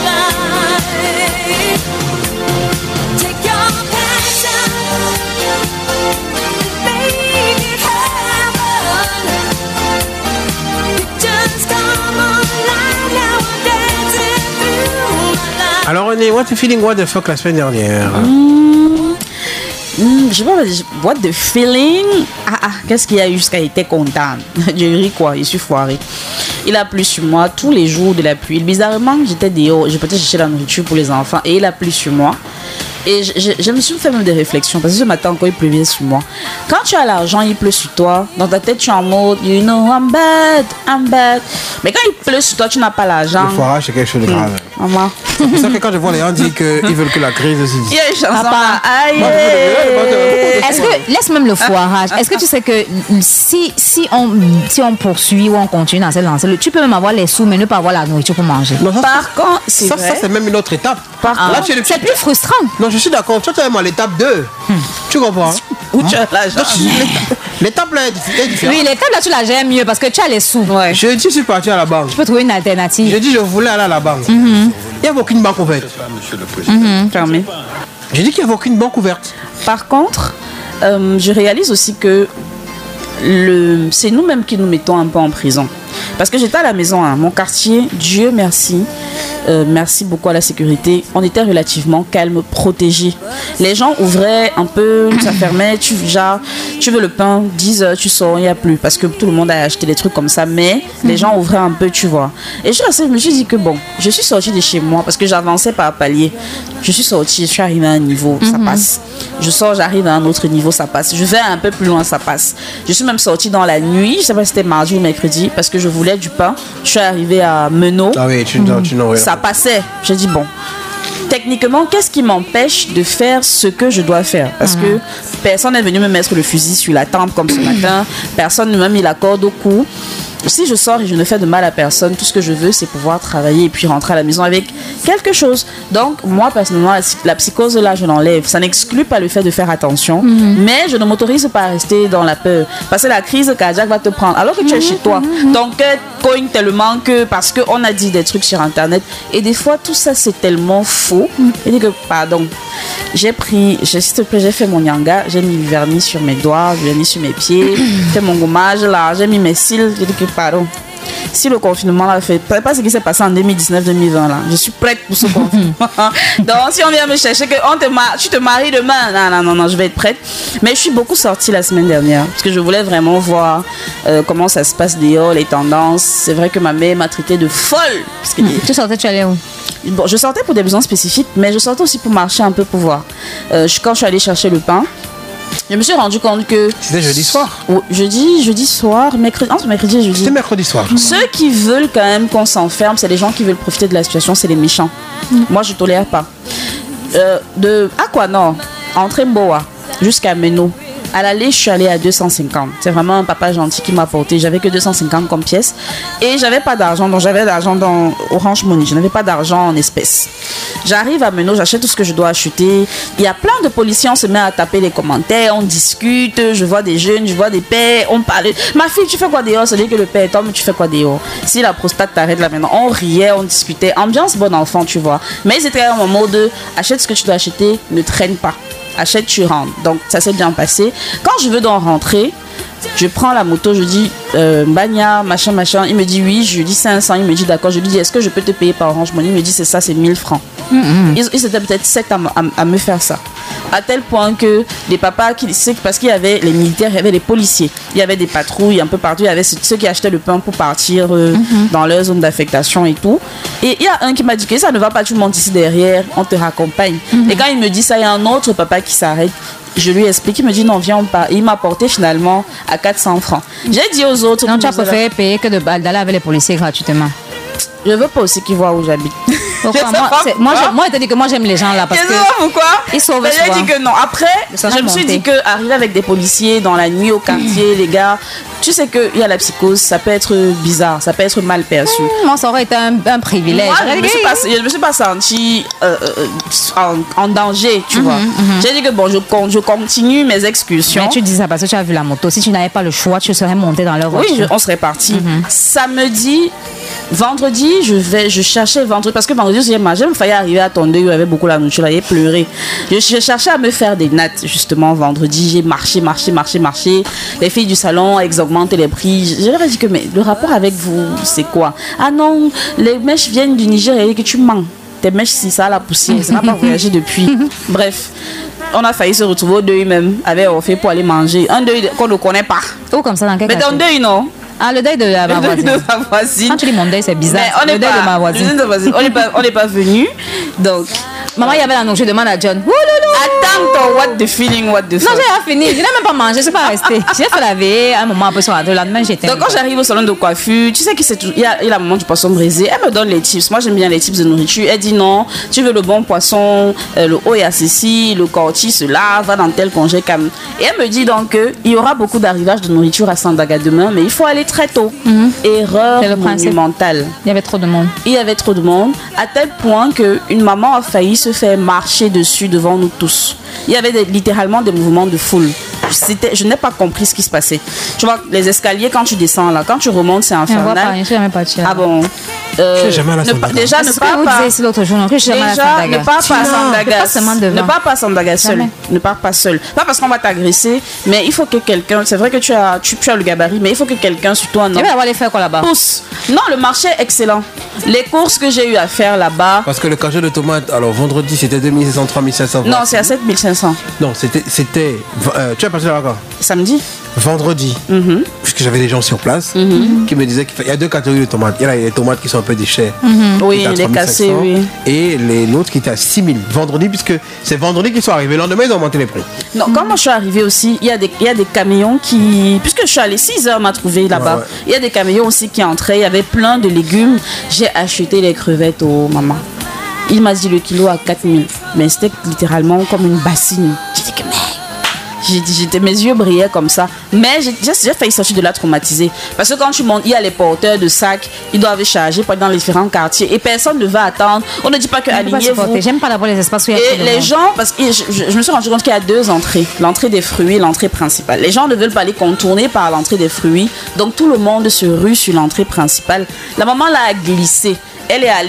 Alors René, what the feeling, what the fuck la semaine dernière? Mmh, mmh, je sais pas, what the feeling. Ah ah, qu'est-ce qu'il y a eu jusqu'à été content? Je ris quoi, je suis foiré. Il a plu sur moi tous les jours de la pluie. Bizarrement, j'étais dehors, je partais chercher la nourriture pour les enfants et il a plu sur moi. Et je, je, je me suis fait même des réflexions parce que ce matin encore il pleuvait sur moi. Quand tu as l'argent, il pleut sur toi. Dans ta tête, tu es en mode, you know, I'm bad, I'm bad. Mais quand il pleut sur toi, tu n'as pas l'argent. Le foirage, c'est quelque chose de grave. Mmh. Maman. C'est pour ça que quand je vois les gens dire qu'ils veulent que la crise aussi. Il y a une chanson là. Aïe. Est-ce que, laisse même le foirage. Est-ce que tu sais que si, si, on, si on poursuit ou on continue dans cette lancée, tu peux même avoir les sous, mais ne pas avoir la nourriture pour manger. Non, ça, Par contre, c'est ça, vrai. ça, c'est même une autre étape. Par ah, là, c'est plus frustrant. Non, je suis d'accord. Toi, tu es même à l'étape deux. Hmm. Tu comprends? Où tu as l'argent? L'étape là est différente. Oui, l'étape là, tu la gères mieux parce que tu as les sous. Ouais. Je dis, je suis parti à la banque. Tu peux trouver une alternative. Je dis, je voulais aller à la banque. Mm-hmm. Il n'y avait aucune banque ouverte. Mm-hmm. Fermé. J'ai dit qu'il n'y avait aucune banque ouverte. Par contre, euh, je réalise aussi que le, c'est nous-mêmes qui nous mettons un peu en prison. Parce que j'étais à la maison, hein, mon quartier, Dieu merci, euh, merci beaucoup à la sécurité, on était relativement calme, protégé. Les gens ouvraient un peu, ça fermait, tu, genre, tu veux le pain, dix heures, tu sors, il n'y a plus. Parce que tout le monde a acheté des trucs comme ça, mais les gens ouvraient un peu, tu vois. Et je suis restée, je me suis dit que bon, je suis sortie de chez moi parce que j'avançais par palier. Je suis sortie, je suis arrivée à un niveau, ça Mm-hmm. passe. Je sors, j'arrive à un autre niveau, ça passe. Je vais un peu plus loin, ça passe. Je suis même sortie dans la nuit, je sais pas si c'était mardi ou mercredi, parce que je voulais du pain. Je suis arrivée à Meneau. Ah oui, tu, mm-hmm. tu n'en ça passait. J'ai dit bon. Techniquement, qu'est-ce qui m'empêche de faire ce que je dois faire? Parce mm-hmm. que personne n'est venu me mettre le fusil sur la tempe comme ce matin. Personne ne m'a mis la corde au cou. Si je sors et je ne fais de mal à personne, tout ce que je veux, c'est pouvoir travailler et puis rentrer à la maison avec quelque chose. Donc, moi, personnellement, la psychose, là, je l'enlève. Ça n'exclut pas le fait de faire attention, mm-hmm. mais je ne m'autorise pas à rester dans la peur. Parce que la crise cardiaque va te prendre. Alors que tu mm-hmm. es chez toi, mm-hmm. ton cœur cogne tellement que, parce qu'on a dit des trucs sur Internet, et des fois, tout ça, c'est tellement faux. Mm-hmm. Et dit que, pardon, j'ai pris, s'il te plaît, j'ai fait mon nyanga, j'ai mis le vernis sur mes doigts, le vernis sur mes pieds, j'ai fait mon gommage, là, j'ai mis mes cils, j'ai dit que, pardon. si le confinement l'a fait, pas ce qui s'est passé en deux mille dix-neuf deux mille vingt là. Je suis prête pour ce confinement. Donc si on vient me chercher que on te mar- tu te maries demain, non, non, non, non, je vais être prête. Mais je suis beaucoup sortie la semaine dernière parce que je voulais vraiment voir euh, comment ça se passe dehors, les tendances. C'est vrai que ma mère m'a traité de folle. Parce que, Mmh. Tu sortais, tu allais où? Bon, je sortais pour des besoins spécifiques, mais je sortais aussi pour marcher un peu pour voir. Euh, je, quand je suis allée chercher le pain, je me suis rendu compte que... C'était jeudi soir. Oh, jeudi, jeudi soir, mercredi, entre mercredi et jeudi. C'était mercredi soir. Ceux qui veulent quand même qu'on s'enferme, c'est les gens qui veulent profiter de la situation, c'est les méchants. Mm. Moi, je tolère pas. Euh, de Aquanon, entre Mboa jusqu'à Meno. À l'aller, je suis allée à deux cent cinquante. C'est vraiment un papa gentil qui m'a apporté. J'avais que deux cent cinquante comme pièce. Et j'avais pas d'argent. Donc j'avais d'argent dans Orange Money. Je n'avais pas d'argent en espèces. J'arrive à Meno, j'achète tout ce que je dois acheter. Il y a plein de policiers, on se met à taper les commentaires, on discute. Je vois des jeunes, je vois des pères, on parle. Ma fille, tu fais quoi dehors? C'est-à-dire que le père est homme, tu fais quoi dehors? Si la prostate t'arrête là maintenant, on riait, on discutait. Ambiance bon enfant, tu vois. Mais c'était un moment de achète ce que tu dois acheter, ne traîne pas. Achète, tu rentres. Donc ça s'est bien passé. Quand je veux donc rentrer, je prends la moto, je dis euh, Bagna, machin, machin. Il me dit oui, je lui dis cinq cents. Il me dit d'accord. Je lui dis est-ce que je peux te payer par Orange Money? Il me dit c'est ça, c'est mille francs. Mm-hmm. Ils, ils étaient peut-être sept à, à, à me faire ça. À tel point que les papas, qui, parce qu'il y avait les militaires, il y avait les policiers, il y avait des patrouilles un peu partout. Il y avait ceux qui achetaient le pain pour partir euh, mm-hmm. dans leur zone d'affectation et tout. Et il y a un qui m'a dit que ça ne va pas, tu montes ici derrière, on te raccompagne. Mm-hmm. Et quand il me dit ça, il y a un autre papa qui s'arrête. Je lui explique, il me dit non, viens, on part. Et il m'a porté finalement à quatre cents francs. J'ai dit aux autres. Donc tu as préféré payer que d'aller avec les policiers gratuitement? Je veux pas aussi qu'ils voient où j'habite. Pourquoi? Moi, c'est, moi, je, moi, je te dis que moi, j'aime les gens là parce je que. Pourquoi? Ils sauvent. J'ai dit que non. Après, je me suis dit que arriver avec des policiers dans la nuit au quartier, mmh. les gars, tu sais qu'il y a la psychose, ça peut être bizarre, ça peut être mal perçu. Mmh, moi, ça aurait été un, un privilège. Moi, je ne me suis pas, je me suis pas sentie euh, euh, en, en danger, tu mmh, vois. Mmh. J'ai dit que bon, je, je continue mes excursions. Mais tu dis ça parce que tu as vu la moto. Si tu n'avais pas le choix, tu serais monté dans leur voiture. Oui, je, on serait parti. Mmh. Samedi. Vendredi, je vais, je cherchais vendredi parce que vendredi, j'ai mangé, il me fallait arriver à Tondé, il y avait beaucoup la nourriture, là, il pleurait. Je, je cherchais à me faire des nattes justement vendredi. J'ai marché, marché, marché, marché. Les filles du salon, elles augmentent les prix. Je leur ai dit que mais le rapport avec vous, c'est quoi? Ah non, les mèches viennent du Niger et que tu mens. Tes mèches, si ça a la poussière, ça n'a pas voyagé depuis. Bref. On a failli se retrouver au deuil même, avec on fait pour aller manger. Un deuil qu'on ne connaît pas. Ou comme ça dans quel Mais dans le deuil, non? Ah, le deuil de ma voisine. De ma voisine. Quand tu dis mon deuil, c'est bizarre. On le deuil pas, de ma voisine. On n'est pas, on n'est pas venu. Donc. Maman, il y avait la nourriture, je demande à John. Attends, ton what the feeling, what the Non, j'ai fini. Je n'ai même pas mangé, je ne suis pas restée. J'ai fait la veille, un moment un peu sur la deux. Le lendemain, j'étais. Donc, quand j'arrive au salon de coiffure, tu sais qu'il y a, il y a la maman du poisson brisé. Elle me donne les tips. Moi, j'aime bien les tips de nourriture. Elle dit non, tu veux le bon poisson, euh, le haut et à ceci, le corti, cela, va dans tel congé cam. Et elle me dit donc qu'il y aura beaucoup d'arrivage de nourriture à Sandaga demain, mais il faut aller très tôt. Mm-hmm. Erreur monumentale. Il y avait trop de monde. Il y avait trop de monde, à tel point qu'une maman a failli se faire marcher dessus devant nous tous. Il y avait des, littéralement des mouvements de foule. C'était, je n'ai pas compris ce qui se passait. Tu vois, les escaliers, quand tu descends là, quand tu remontes, c'est infernal. Pas, je ne suis jamais partie. Ah bon? Euh, je jamais à la ne, déjà, ne pars pas. Ici l'autre jour, non, que je déjà, ne pars pas à Sandaga. Ne pars pas à Sandaga seul. Jamais. Ne pars pas seul. Pas parce qu'on va t'agresser, mais il faut que quelqu'un. C'est vrai que tu as, tu, tu as le gabarit, mais il faut que quelqu'un, surtout un homme. Tu vas avoir les faire quoi là-bas? Pousse. Non, le marché est excellent. Les courses que j'ai eu à faire là-bas. Parce que le cachet de tomates, alors vendredi, c'était deux mille cinq cents, trois mille cinq cents. Non, c'est à sept mille cinq cents. Non, c'était. c'était euh, tu as passé là quand? Samedi. Vendredi, mm-hmm. puisque j'avais des gens sur place mm-hmm. qui me disaient qu'il y a deux catégories de tomates. Il y a les tomates qui sont un peu déchets. Mm-hmm. Oui, les cassés, oui. Et les l'autre qui était à six mille. Vendredi, puisque c'est vendredi qu'ils sont arrivés. Le lendemain, ils ont augmenté les prix. Non, mm-hmm. quand moi je suis arrivée aussi, il y, a des, il y a des camions qui. Puisque je suis allée six heures, m'a trouvé là-bas. Ouais, ouais. Il y a des camions aussi qui entraient. Il y avait plein de légumes. J'ai acheté les crevettes aux mamans. Il m'a dit le kilo à quatre mille. Mais c'était littéralement comme une bassine. J'ai dit que mais. J'étais, mes yeux brillaient comme ça. Mais j'ai, j'ai failli sortir de là traumatisée. Parce que quand tu montes, il y a les porteurs de sacs. Ils doivent charger dans les différents quartiers. Et personne ne va attendre. On ne dit pas que alignez-vous. J'aime pas d'abord les espaces où il y a Et les gens, parce que je, je, je me suis rendu compte qu'il y a deux entrées. L'entrée des fruits et l'entrée principale. Les gens ne veulent pas aller contourner par l'entrée des fruits. Donc tout le monde se rue sur l'entrée principale. La maman l'a glissé. Elle est allée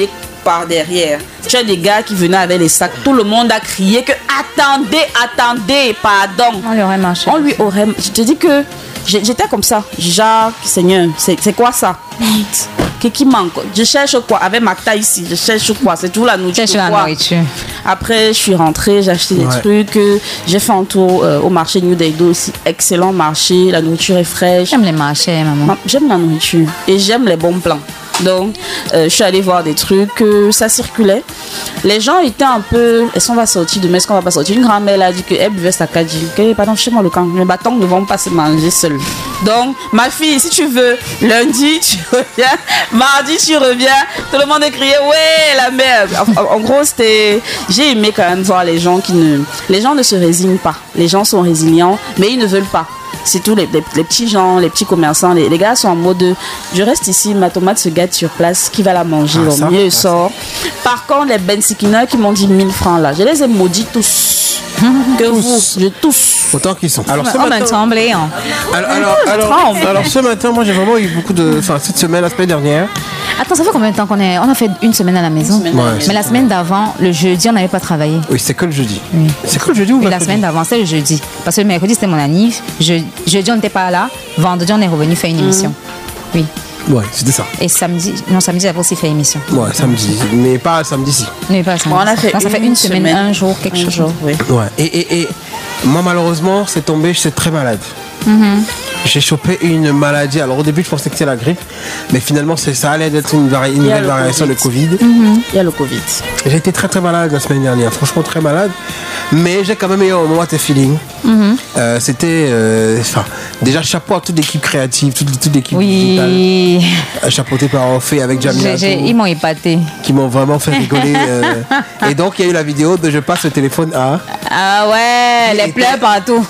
par derrière. Tu as des gars qui venaient avec les sacs. Tout le monde a crié que attendez, attendez, pardon. On lui aurait marché. On lui aurait. Je te dis que j'étais comme ça. Jacques, Seigneur, c'est quoi ça? Qu'est-ce qui manque? Je cherche quoi? Avec Macta ici, je cherche quoi? C'est tout la nourriture. Cherche la nourriture. Après, je suis rentrée, j'ai acheté des ouais. trucs. J'ai fait un tour euh, au marché New Daido aussi. Excellent marché, la nourriture est fraîche. J'aime les marchés, maman. J'aime la nourriture et j'aime les bons plans. Donc, euh, je suis allée voir des trucs, euh, ça circulait. Les gens étaient un peu. Est-ce qu'on va sortir demain? Est-ce qu'on va pas sortir? Une grand-mère a dit qu'elle buvait sa kadji. Que, pardon, chez moi le camp. Les bâtons ne vont pas se manger seuls. Donc, ma fille, si tu veux, lundi, tu reviens. Mardi, tu reviens. Tout le monde criait, ouais, la mère. En, en gros, c'était. J'ai aimé quand même voir les gens qui ne. Les gens ne se résignent pas. Les gens sont résilients, mais ils ne veulent pas. C'est tous les, les, les petits gens, les petits commerçants, les, les gars sont en mode je reste ici, ma tomate se gâte sur place, qui va la manger, ah, ça, mieux ça, sort. Ça. Par contre, les bensikineurs qui m'ont dit mille francs là, je les ai maudits tous. Que tous. Vous, je tous. Autant qu'ils sont. Alors, ce matin, hein. alors, alors, alors, alors, ce matin, moi j'ai vraiment eu beaucoup de. Enfin, cette semaine, la semaine dernière. Attends, ça fait combien de temps qu'on est. On a fait une semaine à la maison. Ouais, mais la semaine d'avant, le jeudi, on n'avait pas travaillé. Oui, c'est que le jeudi. Oui. C'est que le jeudi ou oui, la semaine d'avant, c'est le jeudi. Parce que le mercredi, c'était mon anniv. Je... Jeudi, on n'était pas là. Vendredi, on est revenu faire une émission. Mmh. Oui. Ouais, c'était ça. Et samedi, non, samedi, j'avais aussi fait émission. Ouais, samedi. Mais pas samedi-ci. Mais pas samedi. Bon, on a fait, non, ça fait une semaine, semaine, un jour, quelque un chose. Jour, oui. Ouais. Et, et, et moi, malheureusement, c'est tombé, j'étais très malade. Mm-hmm. J'ai chopé une maladie. Alors au début, je pensais que c'était la grippe, mais finalement, ça allait être une, vari- une nouvelle variation de Covid. Mm-hmm. Il y a le Covid. J'ai été très très malade la semaine dernière, franchement très malade. Mais j'ai quand même eu un moment de feeling. Mm-hmm. Euh, c'était, enfin, euh, déjà chapeau à toute l'équipe créative, toute, toute l'équipe oui. digitale, chapeautée par Orphée avec Jamila. Ils m'ont épaté. Qui m'ont vraiment fait rigoler. euh, et donc il y a eu la vidéo de je passe le téléphone à. Ah ouais, les pleurs partout.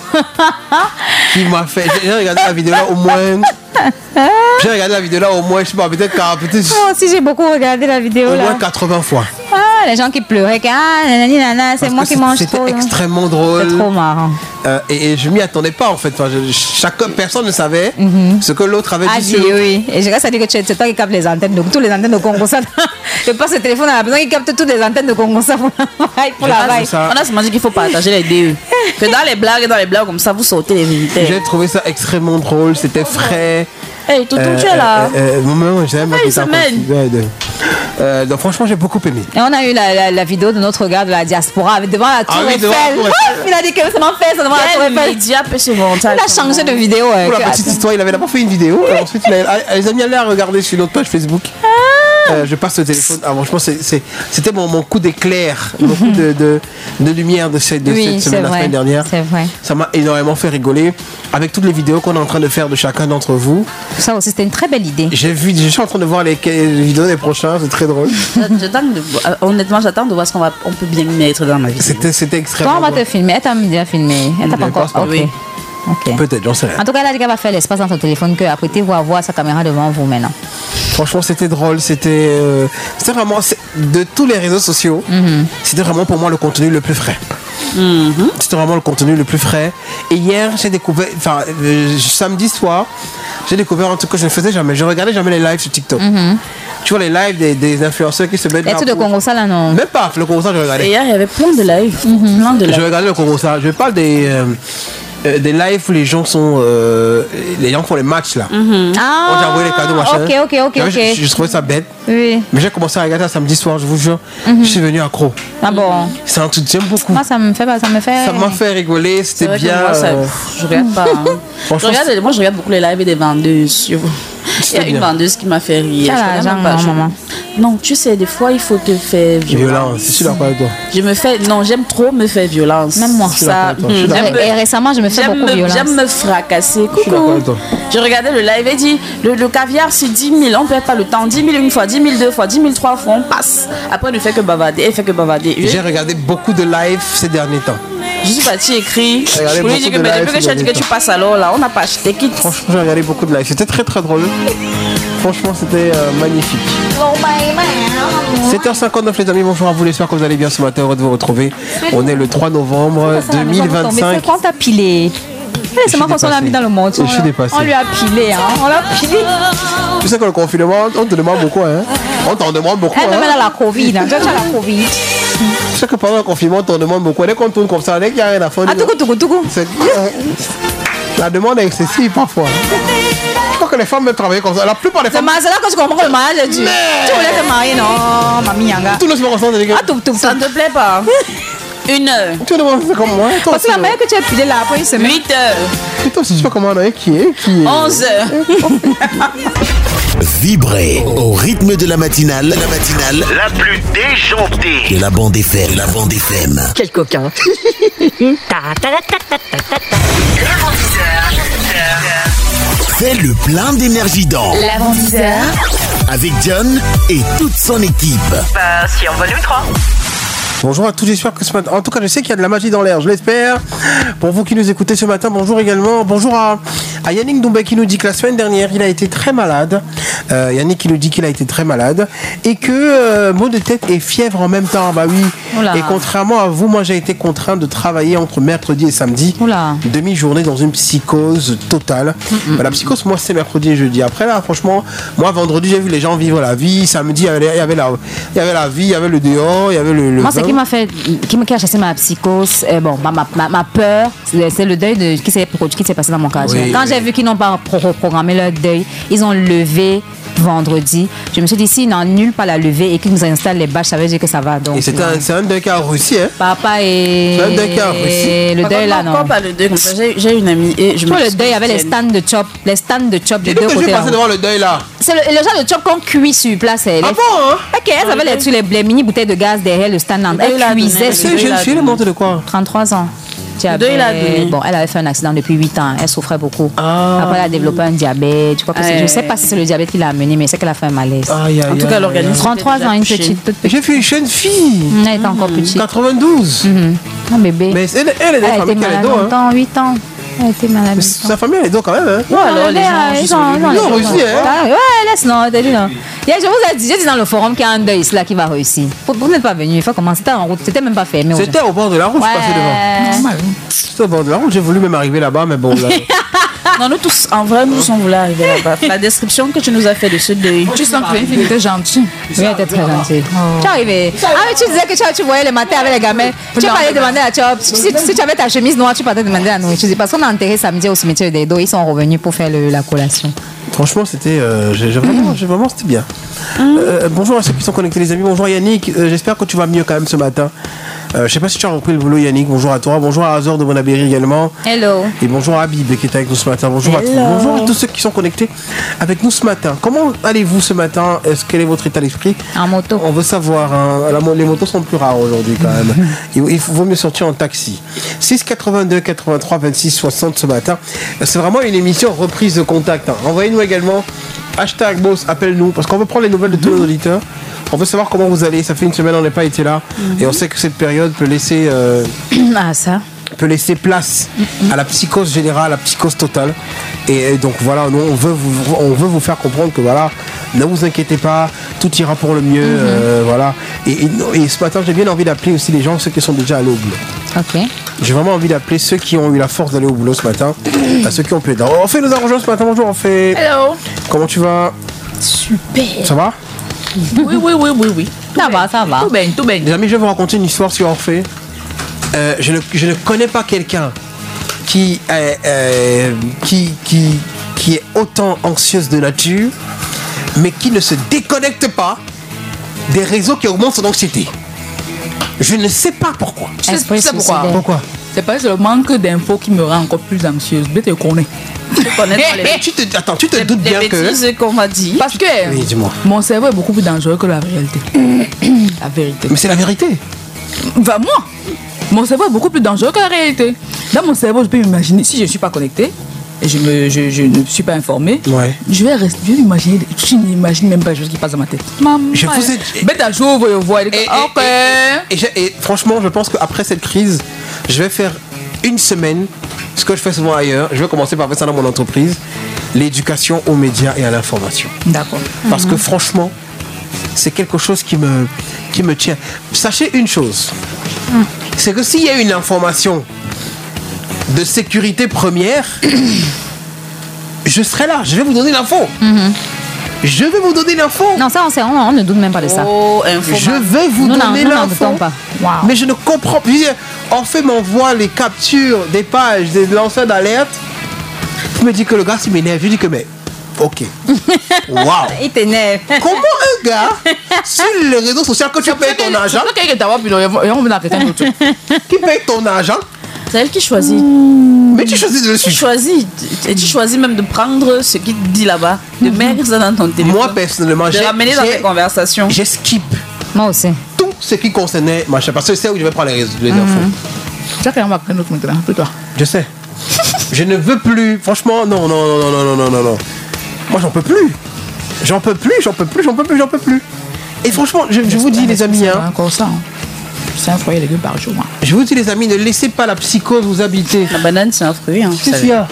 Qui m'a fait. J'ai regardé la vidéo là au moins. J'ai regardé la vidéo là au moins, je sais pas, peut-être peut-être. Moi aussi j'ai beaucoup regardé la vidéo au là. Au moins quatre-vingts fois. Ah, les gens qui pleuraient, que, ah, nanani, nana, c'est moi qui mange trop. C'était extrêmement drôle. C'est trop marrant. Euh, et, et je m'y attendais pas en fait. Enfin, je, chaque personne ne savait mm-hmm. ce que l'autre avait ah, dit. dit oui. Et je reste à dire que c'est toi qui capte les antennes. Donc tous les antennes de Congo ça. Je passe le téléphone à la maison qui capte toutes les antennes de Congo ça pour la vaille. On a seulement dit qu'il faut partager les D E. Que dans les blagues, dans les blagues comme ça, vous sortez les vérités. J'ai trouvé ça extrêmement drôle. C'était frais. Hey, tout euh, tu es là. Euh, euh, moi, j'aime pas ça. Euh, donc franchement j'ai beaucoup aimé. Et on a eu la, la, la vidéo de notre gars de la diaspora avec devant la tour ah, oui, Eiffel. Oh, il a dit que ça m'en fait ça devant la tour Eiffel. Média peut se vanter. Il a changé de vidéo. Pour euh, la petite attends. histoire, il avait d'abord fait une vidéo. Et ensuite il a, les amis allaient à regarder sur notre page Facebook. Ah. Euh, je passe le téléphone. Ah, franchement c'est, c'est, c'était mon, mon coup d'éclair, mon coup de, de, de lumière de cette, de oui, cette semaine, la semaine dernière. C'est vrai. Ça m'a énormément fait rigoler avec toutes les vidéos qu'on est en train de faire de chacun d'entre vous. Ça aussi c'était une très belle idée. J'ai vu, je suis en train de voir les, les vidéos des prochains, c'est très drôle. J'attends de, honnêtement, j'attends de voir ce qu'on va, on peut bien mettre dans ma vie. C'était, c'était extrêmement. Quand on va te filmer, elle t'a déjà filmé. Elle t'a pas encore. Pas oui. Okay. Peut-être, j'en sais rien. En tout cas, elle a dit qu'elle va faire l'espace dans ton téléphone, que après tu vas voir sa caméra devant vous maintenant. Franchement, c'était drôle. C'était, euh, c'était vraiment de tous les réseaux sociaux. Mm-hmm. C'était vraiment pour moi le contenu le plus frais. Mm-hmm. C'était vraiment le contenu le plus frais. Et hier, j'ai découvert, enfin, euh, samedi soir, j'ai découvert un truc que je ne faisais jamais. Je regardais jamais les lives sur TikTok. Mm-hmm. Tu vois les lives des, des influenceurs qui se mettent. Et tout de Congo ça là non. Même pas le Congo ça je regardais. Et hier, il y avait plein de lives. Mm-hmm. Plein de lives. Je regardais le Congo ça. Je parle des. Euh, Euh, des lives où les gens sont euh, les gens font les matchs là. Mm-hmm. Ah, on a envoyé les cadeaux machin. Ok ok ok. okay. Je, je trouvais ça bête. Oui. Mais j'ai commencé à regarder ça samedi soir, je vous jure. Mm-hmm. Je suis venu accro. Ah bon. C'est un truc que j'aime beaucoup. Moi ça me fait ça me fait. Ça m'a fait rigoler, c'était vrai bien. Moi, ça, euh... je regarde pas. Hein. je regarde, moi je regarde beaucoup les lives des vendeuses. Il y a une vendeuse qui m'a fait rire. Je genre, pas, je... maman. Non, tu sais, des fois il faut te faire violence. Violence, c'est sûr d'accord avec toi. Je me fais, non, j'aime trop me faire violence. Même moi. Ça, hum, et récemment, je me fais beaucoup me, violence. J'aime me fracasser. Coucou. Je, je regardais le live et dit, le, le caviar c'est dix mille, on perd pas le temps. dix mille une fois, dix mille deux fois, dix mille trois fois, on passe. Après, on ne fait que bavarder, elle fait que bavarder. J'ai regardé beaucoup de lives ces derniers temps. Je suis partie écrire. Pour lui dire que mais depuis que je t'ai dit que tu passes alors là, on n'a pas acheté quitte. Franchement, j'ai regardé beaucoup de lives. C'était très très drôle. Franchement, c'était euh, magnifique. sept heures cinquante-neuf les amis, bonjour à vous, j'espère que vous allez bien ce matin, heureux de vous retrouver. On est le trois novembre deux mille vingt-cinq. C'est quand t'as pilé. C'est moi qu'on s'en a mis dans le monde. Je suis dépassé. On lui a pilé, hein. On l'a pilé. Tu sais que le confinement, on te demande beaucoup, hein. On t'en demande beaucoup. Elle me hein. met dans la Covid. hein. Tu as la Covid. Je sais que pendant le confinement, on t'en demande beaucoup. Dès qu'on tourne comme ça, dès qu'il y a rien à faire. Ah, tout coup, tout coup, tout coup. C'est- La demande est excessive parfois. Je crois que les femmes même travaillent comme ça. La plupart des C'est femmes. ma- c'est là que je comprends que le mariage est dur. Tu voulais te marier, non, mamie Yanga. Tout le monde se ressemble. Ah, tout, tout, Ça tout. ne te plaît pas? Une heure. Tu demandes c'est comme moi. Toi Parce que aussi, la manière que tu as pilé là après une semaine. Huit heures. Et toi aussi, tu fais comment on a qui est qui est. Onze heures. Vibrez au rythme de la matinale, la matinale La plus déjantée. de la bande F M, la bande F M. Quel coquin. Fais le plein d'énergie dans L'avant-dix-heure. avec John et toute son équipe. Bah, si en volume trois. Bonjour à tous, j'espère que ce matin. En tout cas, je sais qu'il y a de la magie dans l'air, je l'espère. Pour vous qui nous écoutez ce matin, bonjour également. Bonjour à, à Yannick Doumbé qui nous dit que la semaine dernière, il a été très malade. Euh, Yannick qui nous dit qu'il a été très malade. Et que euh, maux de tête et fièvre en même temps. Bah oui. Oula. Et contrairement à vous, moi j'ai été contraint de travailler entre mercredi et samedi. Oula. Demi-journée dans une psychose totale. Bah, la psychose, moi, c'est mercredi et jeudi. Après, là, franchement, moi, vendredi, j'ai vu les gens vivre la vie. Samedi, il y avait, il y avait, la, il y avait la vie, il y avait le dehors, il y avait le. le Moi, ce vin. qui m'a fait, qui m'a qui a chassé ma psychose, euh, bon, ma, ma, ma, ma peur, c'est c'est le deuil de, qui s'est produit, qui s'est passé dans mon quartier. Oui, Quand oui. j'ai vu qu'ils n'ont pas pro- programmé leur deuil, ils ont levé vendredi. Je me suis dit, s'ils n'annulent pas la levée et qu'ils nous installent les bâches, ça veut dire que ça va. Donc, Et c'est un, c'est un deuil qui a réussi, hein. papa et C'est un deuil qui a réussi. le deuil là, non. Encore pas le deuil comme ça. J'ai j'ai une amie et je Tu vois, me le suis deuil avec les dit, stands de chop, les stands de chop de J'ai dit deux que je côtés. vais là. passer devant le deuil là. C'est le, le genre de chop qu'on cuit sur place. Elle. Ah bon, hein? Ok, elles avaient les, les, les mini bouteilles de gaz derrière le stand. Le deuil Elle l'a cuisait donné. sur C'est une jeune fille, elle est morte de quoi? trente-trois ans. Le deuil l'a donné. Bon, elle avait fait un accident depuis huit ans. Elle souffrait beaucoup. Ah. Après, elle a développé un diabète. Je, crois que c'est- Ouais. je sais pas si c'est le diabète qui l'a amené, mais c'est qu'elle a fait un malaise. Aïe, aïe, En tout aïe, cas, aïe, l'organisme. trente-trois était ans, une déjà touché. petite, toute aïe. petite. J'ai fait une jeune fille. Elle était encore petite. quatre-vingt-douze. Mhm. Un bébé. Mais elle, elle est Elle des a été familles qui a les malade dos, hein. longtemps, huit ans. Elle a été malade longtemps. Sa famille a les dos quand même, hein. Ouais, alors les gens, ils juste ont- au ils ont début, les ils ont choses. réussi, hein. Ah, ouais, laisse, non, t'as dit non. Et je vous ai dit, j'ai dit dans le forum qu'il y a un deuil ici là qui va réussir. Vous vous n'êtes pas venu, il faut commencer. C'était en route, c'était même pas fermé. aux gens. C'était au bord de la route, je suis passé devant. Ouais. C'était au bord de la route, j'ai voulu même arriver là-bas, mais bon, là. Non, nous tous, en vrai, nous tous, on voulait arriver là-bas. La description que tu nous as fait de ce deuil. Tu sens que l'infini était gentil. Oui, elle était très gentille. Tu es arrivé. Ah oui, tu disais que tu, tu voyais le matin avec les gamins. Tu Non, parlais non. demander à Chop. Si, si, si tu avais ta chemise noire, tu partais demander à nous. Tu dis parce qu'on a enterré samedi au cimetière des dos. Ils sont revenus pour faire le- la collation. Franchement, c'était euh, j'ai- j'ai vraiment, j'ai vraiment, c'était bien. Euh, bonjour à ceux qui sont connectés, les amis. Bonjour Yannick. Euh, J'espère que tu vas mieux quand même ce matin. Euh, je sais pas si tu as repris le boulot, Yannick. Bonjour à toi. Bonjour à Azor de Bonabéry également. Hello. Et bonjour à Habib qui est avec nous ce matin. Bonjour à, tous, bonjour à tous ceux qui sont connectés avec nous ce matin. Comment allez-vous ce matin? Est-ce quel est votre état d'esprit? En moto. On veut savoir. Hein. La mo- les motos sont plus rares aujourd'hui quand même. il, il vaut mieux sortir en taxi. six quatre-vingt-deux quatre-vingt-trois vingt-six soixante ce matin. C'est vraiment une émission reprise de contact. Hein. Envoyez-nous également hashtag boss appelle-nous parce qu'on veut prendre les nouvelles de tous nos auditeurs. On veut savoir comment vous allez. Ça fait une semaine on n'a pas été là et on sait que cette période peut laisser. euh, Ah, ça. peut laisser place à la psychose générale, à la psychose totale. Et, et donc voilà, nous, on veut vous, on veut vous faire comprendre que voilà, ne vous inquiétez pas, tout ira pour le mieux. euh, voilà. Et, et- et ce matin, j'ai bien envie d'appeler aussi les gens, ceux qui sont déjà allés au boulot. Ok. J'ai vraiment envie d'appeler ceux qui ont eu la force d'aller au boulot ce matin, à ceux qui ont pu être là. On fait nous a rejoint ce matin, bonjour, on fait. Hello. Comment tu vas? Super. Ça va? Oui, oui, oui, oui, oui. Ça va, ça va. Tout bien, tout bien. Les amis, je vais vous raconter une histoire sur Orphée. Euh, je, ne, je ne connais pas quelqu'un qui, est, euh, qui, qui, qui est autant anxieuse de nature, mais qui ne se déconnecte pas des réseaux qui augmentent son anxiété. Je ne sais pas pourquoi. Tu sais, tu sais pourquoi? Pourquoi? C'est parce que le manque d'infos qui me rend encore plus anxieuse. Je te connais. Connaître les, Tu te, attends, tu te les, doutes les bien que... bêtises qu'on m'a dit. Parce que Oui, dis-moi. mon cerveau est beaucoup plus dangereux que la réalité. La vérité. Mais c'est la vérité. Va moi. Mon cerveau est beaucoup plus dangereux que la réalité. Dans mon cerveau, je peux m'imaginer, si je ne suis pas connecté et je, me, je, je ne suis pas informé, Ouais. je vais rester, je vais imaginer, je n'imagine même pas les choses qui passent dans ma tête. Maman, Je vous ai- bête à jour, vous voyez. Et, et- Ok. et- et j'ai- et franchement, je pense qu'après cette crise, je vais faire une semaine, ce que je fais souvent ailleurs, je vais commencer par faire ça dans mon entreprise, l'éducation aux médias et à l'information. D'accord. Parce que franchement, c'est quelque chose qui me, qui me tient. Sachez une chose, c'est que s'il y a une information de sécurité première, je serai là, je vais vous donner l'info. Je vais vous donner l'info. Non, ça, on, sait, on, on ne doute même pas de ça. Oh, info. Je vais vous nous donner l'info. Wow. Mais je ne comprends plus. En fait, m'envoie les captures des pages des lanceurs d'alerte. Je me dis que le gars s'il m'énerve. Je dis que mais ok. Waouh. Il t'énerve. Comment un gars sur les réseaux sociaux que tu payes ton argent, qui paye ton argent, c'est elle qui choisit. Mais tu choisis de le Tu suivre. choisis. Et tu choisis même de prendre ce qu'il te dit là-bas, de mettre ça dans ton téléphone. Moi personnellement, de j'ai ramener dans j'ai- tes conversations. j'ai skip Moi aussi. tout ce qui concernait machin parce que c'est où je vais prendre les, réseaux, les infos. Tu as quand même appris un autre maintenant, plus toi. Je sais. Je ne veux plus. Franchement, non, non, non, non, non, non, non, non. Moi, j'en peux plus. J'en peux plus, j'en peux plus, j'en peux plus, j'en peux plus. Et franchement, je, je vous dis, les amis, hein, Encore ça. hein. C'est un foyer de légumes par jour. hein. je vous dis, les amis, ne laissez pas la psychose vous habiter. La banane, c'est un fruit. Hein, vous Qu'est-ce savez. qu'il y a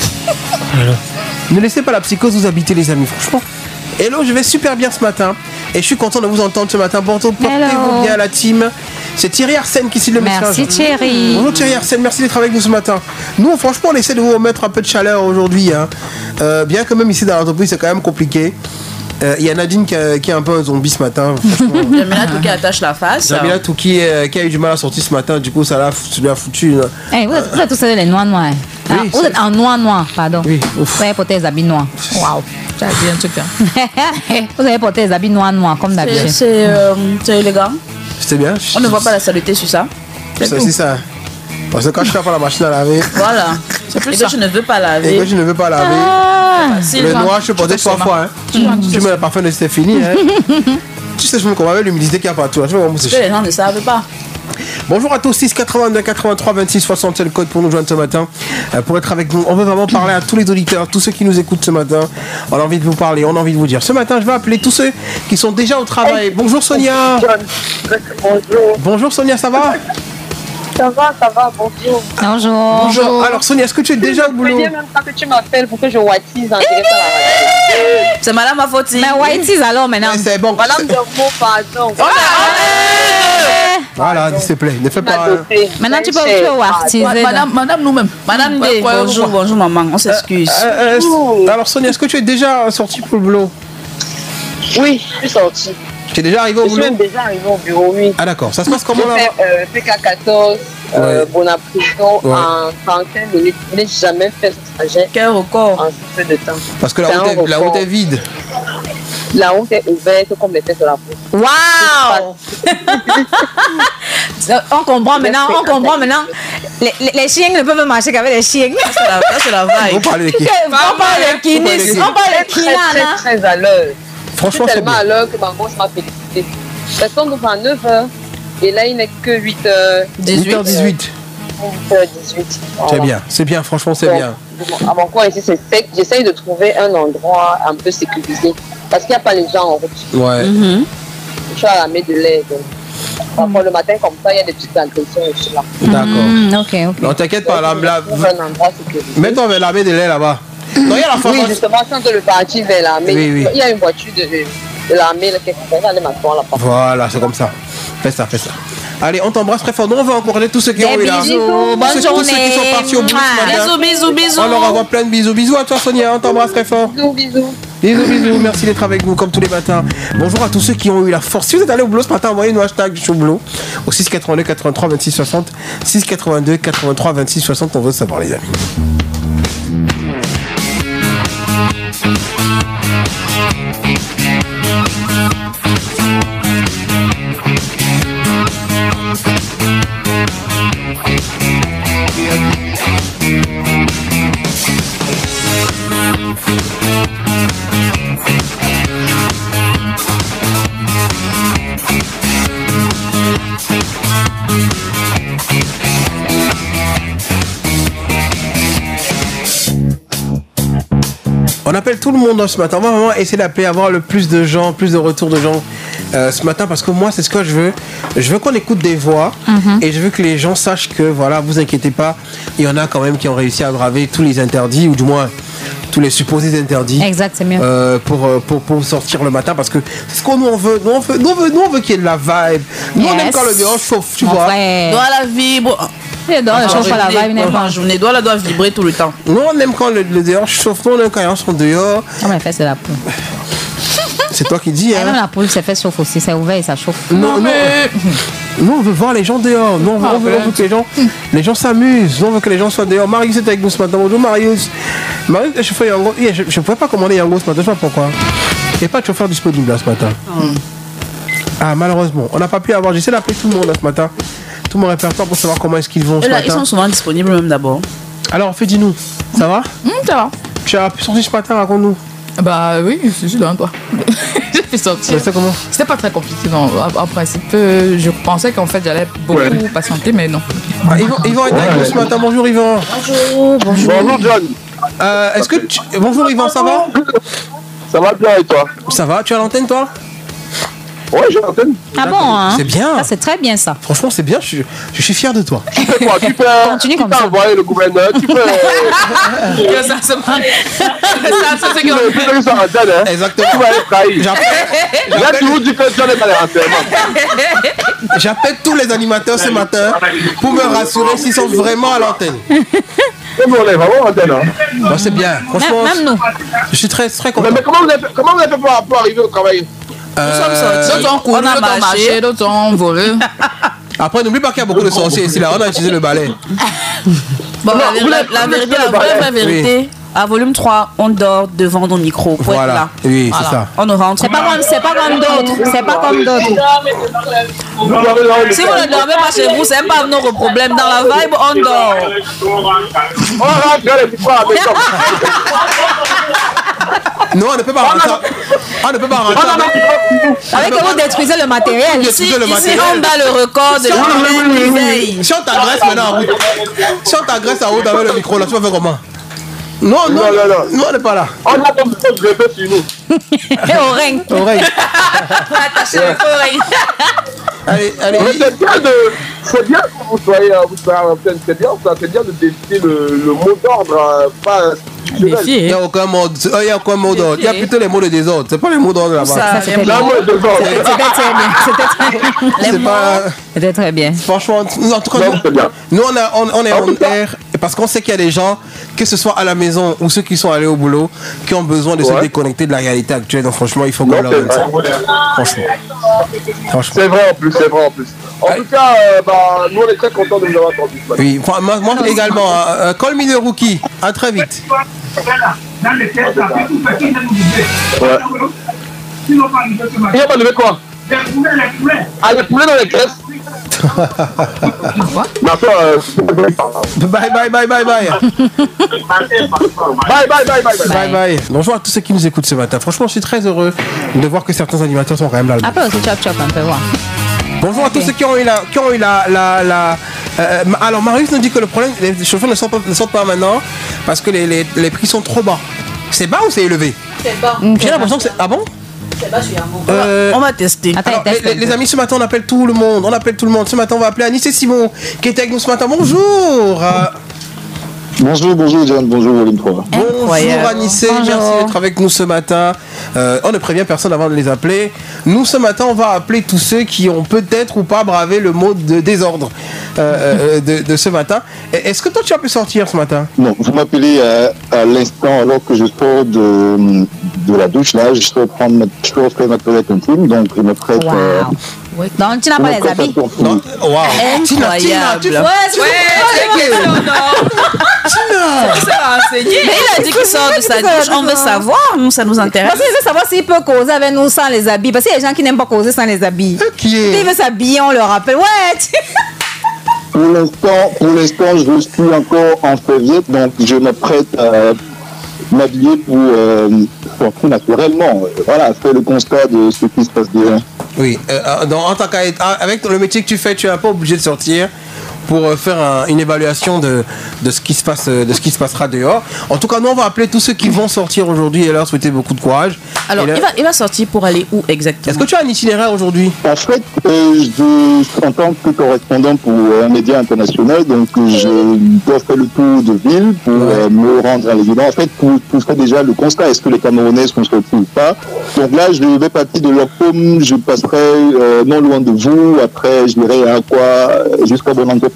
Ne laissez pas la psychose vous habiter, les amis, franchement. Hello, je vais super bien ce matin. Et je suis content de vous entendre ce matin. Bonjour, portez-vous bien, la team. C'est Thierry Arsène qui signe le message. Merci Thierry. Bonjour Thierry Arsène, merci d'être avec nous ce matin. Nous, franchement, on essaie de vous remettre un peu de chaleur aujourd'hui. Hein. Euh, bien que même ici dans l'entreprise, c'est quand même compliqué. Euh, Il y a Nadine qui, a- qui est un peu un zombie ce matin. Jamila tout qui attache la face. Jamila tout qui, euh, qui a eu du mal à sortir ce matin. Du coup, ça l'a ça lui a foutu. Une... Hey, vous, êtes, vous êtes tous les noirs noirs. Ah, Oui, vous c'est- êtes en noir noir, pardon. Oui, Vous avez porté les habits noirs. Waouh. Tu as dit un truc. Hein. Vous avez porté les habits noirs noirs comme C'est d'habitude. c'est, euh, c'est élégant. C'était bien. On ne voit pas la saleté sur ça. Ça, c'est ça. Parce que quand je tape à la machine à laver, Voilà. C'est plus Et ça. que je ne veux pas et laver. que je ne veux pas laver, Si le le noir, je portais trois fois. Hein. Tu mets le parfum de c'était fini. Hein. Tu sais, je me comprends avec l'humidité qu'il y a partout. Je vais voir, c'est que les gens ne savent pas. Bonjour à tous, six quatre-vingt-deux quatre-vingt-trois vingt-six soixante, c'est le code pour nous joindre ce matin, euh, pour être avec nous. On veut vraiment parler à tous les auditeurs, tous ceux qui nous écoutent ce matin. On a envie de vous parler, on a envie de vous dire. Ce matin, je vais appeler tous ceux qui sont déjà au travail. Bonjour Sonia. Bonjour. Bonjour Sonia, ça va? Ça va, ça va, bonjour. Bonjour. Bonjour. Alors Sonia, est-ce que tu es déjà au boulot? Je ne même pas que tu m'appelles pour que je watise en direct à la radio. C'est madame Afoti. Mais Whitey's alors maintenant. Ouais, c'est bon. Madame de mots, pardon. Voilà, s'il te plaît, ne fais pas. Maintenant tu peux tu peux artiser. Madame, madame nous-mêmes. Madame D, bonjour, bonjour maman, on s'excuse. Euh, euh, alors Sonia, est-ce que tu es déjà sortie pour le boulot? Oui, je suis sortie. Tu es déjà arrivé au Je suis boulot? même déjà arrivée au bureau, oui. Ah d'accord, ça se passe comment Je là? fais euh, P K quatorze, euh, Ouais. Bonaprison Ouais. en trente-cinq minutes. Je n'ai jamais fait ce trajet Quel record. en si peu de temps. Parce que la C'est route, un est, la record. route est vide. La route est ouverte comme les fesses de la peau. Waouh. On comprend maintenant, on comprend maintenant. Les, les, les chiens ne peuvent marcher qu'avec les chiens. Ça, c'est la- ça, c'est la On vibe. parle de qui? On parle de kinis, on parle de Très, très, kinana. très à l'heure. Je Franchement, suis c'est tellement bien. à l'heure que ma gosse m'a félicité. Parce qu'on ouvre à neuf heures et là il n'est que huit heures huit heures dix-huit. huit heures dix-huit. C'est bien, c'est bien, franchement, c'est Donc, bien. À mon coin ici, c'est sec. J'essaye de trouver un endroit un peu sécurisé. Parce qu'il n'y a pas les gens en route. Ouais. Je suis à la mer de l'air. Donc, parfois le matin comme ça, il y a des petites agressions aussi là. D'accord. Hmm, ok, ok. Non, t'inquiète pas, la, la, Trouve un endroit sécurisé. mets-toi vers l'armée de l'air là-bas. Non, il y a la Oui, pharmacie. justement, je suis en train de partir vers l'armée. Oui, oui. Il y a une voiture de, de l'armée là, qui est comme ça. Allez m'asseoir là-bas. Voilà, c'est comme ça. Fais ça, fais ça. Allez, on t'embrasse très fort. Nous, on va encourager tous ceux qui Des ont eu là. bisous, Tous bonne ceux- tous ceux qui sont journée. partis au boulot ce matin. Bisous, bisous, bisous. On leur envoie plein de bisous. Bisous à toi, Sonia. On t'embrasse très fort. Bisous, bisous. Bisous, bisous. Merci d'être avec nous comme tous les matins. Bonjour à tous ceux qui ont eu la force. Si vous êtes allé au boulot ce matin, envoyez-nous hashtag je suis au boulot au six quatre-vingt-deux quatre-vingt-trois vingt-six soixante. six quatre-vingt-deux quatre-vingt-trois vingt-six soixante. On veut savoir, les amis. On appelle tout le monde ce matin. On va vraiment essayer d'appeler, avoir le plus de gens, plus de retours de gens euh, ce matin, parce que moi, c'est ce que je veux. Je veux qu'on écoute des voix et je veux que les gens sachent que, voilà, vous inquiétez pas, il y en a quand même qui ont réussi à braver tous les interdits, ou du moins tous les supposés interdits. Exact, c'est mieux. euh, pour, euh, pour, pour sortir le matin, parce que c'est ce qu'on nous on veut. Nous, on veut, nous, on veut, nous, on veut qu'il y ait de la vibe. Nous, on aime Yes. quand le dehors chauffe, tu Mon vois. frère. Doit la vibre. Et donc, je chauffe pas la vibe, n'est pas. En journée, doit la doit vibrer tout le temps. Nous, on aime quand le, le dehors chauffe. Nous, on aime quand les gens sont dehors. On va faire c'est la peau. C'est toi qui dis, Et hein. même la poule s'est fait chauffe aussi, c'est ouvert et ça chauffe. Non, non, nous on veut voir les gens dehors. Nous on veut, on veut- on veut que les gens, les gens s'amusent. Nous on veut que les gens soient dehors. Marius est avec nous ce matin. Bonjour Marius. Marius est chauffeur Yango. Yeah, je ne pouvais pas commander Yango ce matin. Je sais pas pourquoi. Il n'y a pas de chauffeur disponible là ce matin. Ah malheureusement, on n'a pas pu avoir. J'essaie d'appeler tout le monde là ce matin. Tout mon répertoire pour savoir comment est-ce qu'ils vont ce Et là, matin. ils sont souvent disponibles même d'abord. Alors fais dis-nous. Ça va? Ça va. Tu as pu sortir ce matin, raconte-nous. Bah oui, je suis dans toi. J'ai fait sortir. Mais c'est comment? C'était pas très compliqué, non. En, en principe, euh, je pensais qu'en fait j'allais beaucoup patienter, mais non. Ah, Yvan, Yvan est avec nous ce matin. Bonjour Yvan. Bonjour, bonjour. Bonjour John. Euh, est-ce que tu... Bonjour Yvan, ça va? Ça va bien et toi? Ça va? Tu as l'antenne toi? Ouais, j'ai l'antenne. Ah bon, hein? C'est bien. Ça, c'est très bien ça. Franchement, c'est bien. Je suis, je suis fier de toi. Tu fais quoi? Tu peux, Continue tu comme peux ça. envoyer le gouverneur. Tu peux. Que ça se passe. Ça, ça, c'est Tu que- peux faire ça en antenne, hein? Exactement. Tu vas aller trahir. J'appelle- Là, tu vous dis que John est dans les renseignements. J'appelle tous les animateurs ce matin pour me rassurer s'ils sont vraiment à l'antenne. Nous, on est vraiment en antenne, hein? Bon, c'est bien. Franchement, Même, même nous. je suis très, très Mais, content. mais comment vous avez fait, comment vous avez fait pour, pour arriver au travail? Euh, D'autres ont couru, On a d'autres ont marché. marché, d'autres ont volé. Après, n'oublie pas qu'il y a beaucoup de sorciers ici. Là, on a utilisé le balai. Bon, Non, la, vous la- l'avez- la vous vérité, l'avez la vraie, fait, vraie vérité, à volume trois, on dort devant nos micros. Pour être Voilà. là. Oui, c'est Voilà. ça. On ne rentre C'est pas comme, c'est pas comme d'autres. C'est pas comme d'autres. Vous avez là, Si vous ne dormez pas chez vous, c'est pas notre problème. Dans la vibe, on dort. on rentre dans les micros à la maison. Non, on ne peut pas rentrer. On ne peut pas rentrer. Avec que vous détruisez le matériel. Ici, Ici, le ici, matériel. on bat le record de la veille. Si on t'agresse maintenant en route, si on t'agresse en route avec le micro, là, tu vas faire comment? Non, non, Non, non, non. nous, on n'est pas là. On a comme ça, je répète sur nous. Et au règne. Oreille. Attaché le oreille. Allez, allez. Mais c'est bien de. C'est bien que vous soyez, euh, vous soyez en antenne. C'est bien, ça. C'est bien de décider le, le mot d'ordre, euh, pas institutionnel. Il n'y a aucun mot, il y a aucun mot d'ordre. Il y a plutôt les mots de désordre. C'est pas les mots d'ordre là-bas. Ça, Ça, c'était Là, bien. moi, je dors. C'était très bien. C'était très bien. C'est pas. C'était très bien. Franchement, nous, en tout cas, Non, nous, c'est bien. nous, on, a- on, on est En en tout cas- air parce qu'on sait qu'il y a des gens, que ce soit à la maison ou ceux qui sont allés au boulot, qui ont besoin de se Ouais. déconnecter de la réalité actuelle. Donc, franchement, il faut qu'on Non, leur c'est donne ça. vrai. Franchement. Franchement. C'est vrai en plus, c'est vrai en plus. En tout cas, euh, bah, nous on est très contents de vous avoir entendu ce matin. Oui, moi, moi- moi également. hein. Euh, Call me the rookie. À très vite. Ouais. Il n'y a pas levé quoi? Ah, les poulets dans les caisses? Non, toi, euh, Bye, bye, bye, bye, bye. bye, bye, bye, bye, bye. Bye, bye. Bonjour à tous ceux qui nous écoutent ce matin. Franchement, je suis très heureux de voir que certains animateurs sont quand même là. Un peu aussi chop chop, un peu voir. Bonjour à tous ceux qui ont eu la, qui ont eu la, la, la euh, ma- alors Marius nous dit que le problème, les chauffeurs ne sortent pas, ne sortent pas maintenant parce que les, les, les prix sont trop bas. C'est bas ou c'est élevé? C'est bas. J'ai l'impression que c'est, ah bon? C'est bas, je suis un mot. Euh, On va tester. alors, les, les- les amis, ce matin on appelle tout le monde, on appelle tout le monde. Ce matin on va appeler Anis et Simon qui était avec nous ce matin. Bonjour. Euh, Bonjour, bonjour John, bonjour Volume trois. Bonjour Anissé, merci d'être avec nous ce matin. Euh, on ne prévient personne avant de les appeler. Nous ce matin on va appeler tous ceux qui ont peut-être ou pas bravé le mot de désordre euh, euh, de, de ce matin. Est-ce que toi tu as pu sortir ce matin? Non, vous m'appelez à, à l'instant alors que je sors de, de la douche là, je sors prendre ma, je sors faire ma toilette intime, donc je me prête. Wow. euh, Donc tu n'as je pas me les prête à habits. sortir. Non. Wow. Tina, Tina, tu Incroyable. Ouais, c'est Mais il a dit qu'il sort de sa douche. On veut savoir, nous, ça nous intéresse. Parce qu'il veut savoir s'il peut causer avec nous sans les habits. Parce qu'il y a des gens qui n'aiment pas causer sans les habits. Qui S'il veut s'habiller, on le rappelle. Ouais. tu- Pour l'instant, pour l'instant, je suis encore en serviette, donc je m'apprête à m'habiller pour euh, sortir naturellement. Voilà, faire le constat de ce qui se passe déjà. Oui, euh, donc, en tant qu'avec le métier que tu fais, tu n'es pas obligé de sortir pour euh, faire un- une évaluation de, de, ce qui se passe, euh, de ce qui se passera dehors. En tout cas, nous, on va appeler tous ceux qui vont sortir aujourd'hui et leur souhaiter beaucoup de courage. Alors, Et là- il va, il va sortir pour aller où exactement? Est-ce que tu as un itinéraire aujourd'hui? En fait, euh, je suis en tant que correspondant pour un média international, donc euh, je dois faire le tour de ville pour euh, me rendre à l'évidence. En fait, pour, pour faire déjà le constat, est-ce que les Camerounais sont sortis ou pas. Donc là, je vais partir de l'Orcom, je passerai euh, non loin de vous, après je verrai à quoi, jusqu'à Bon Entreprise.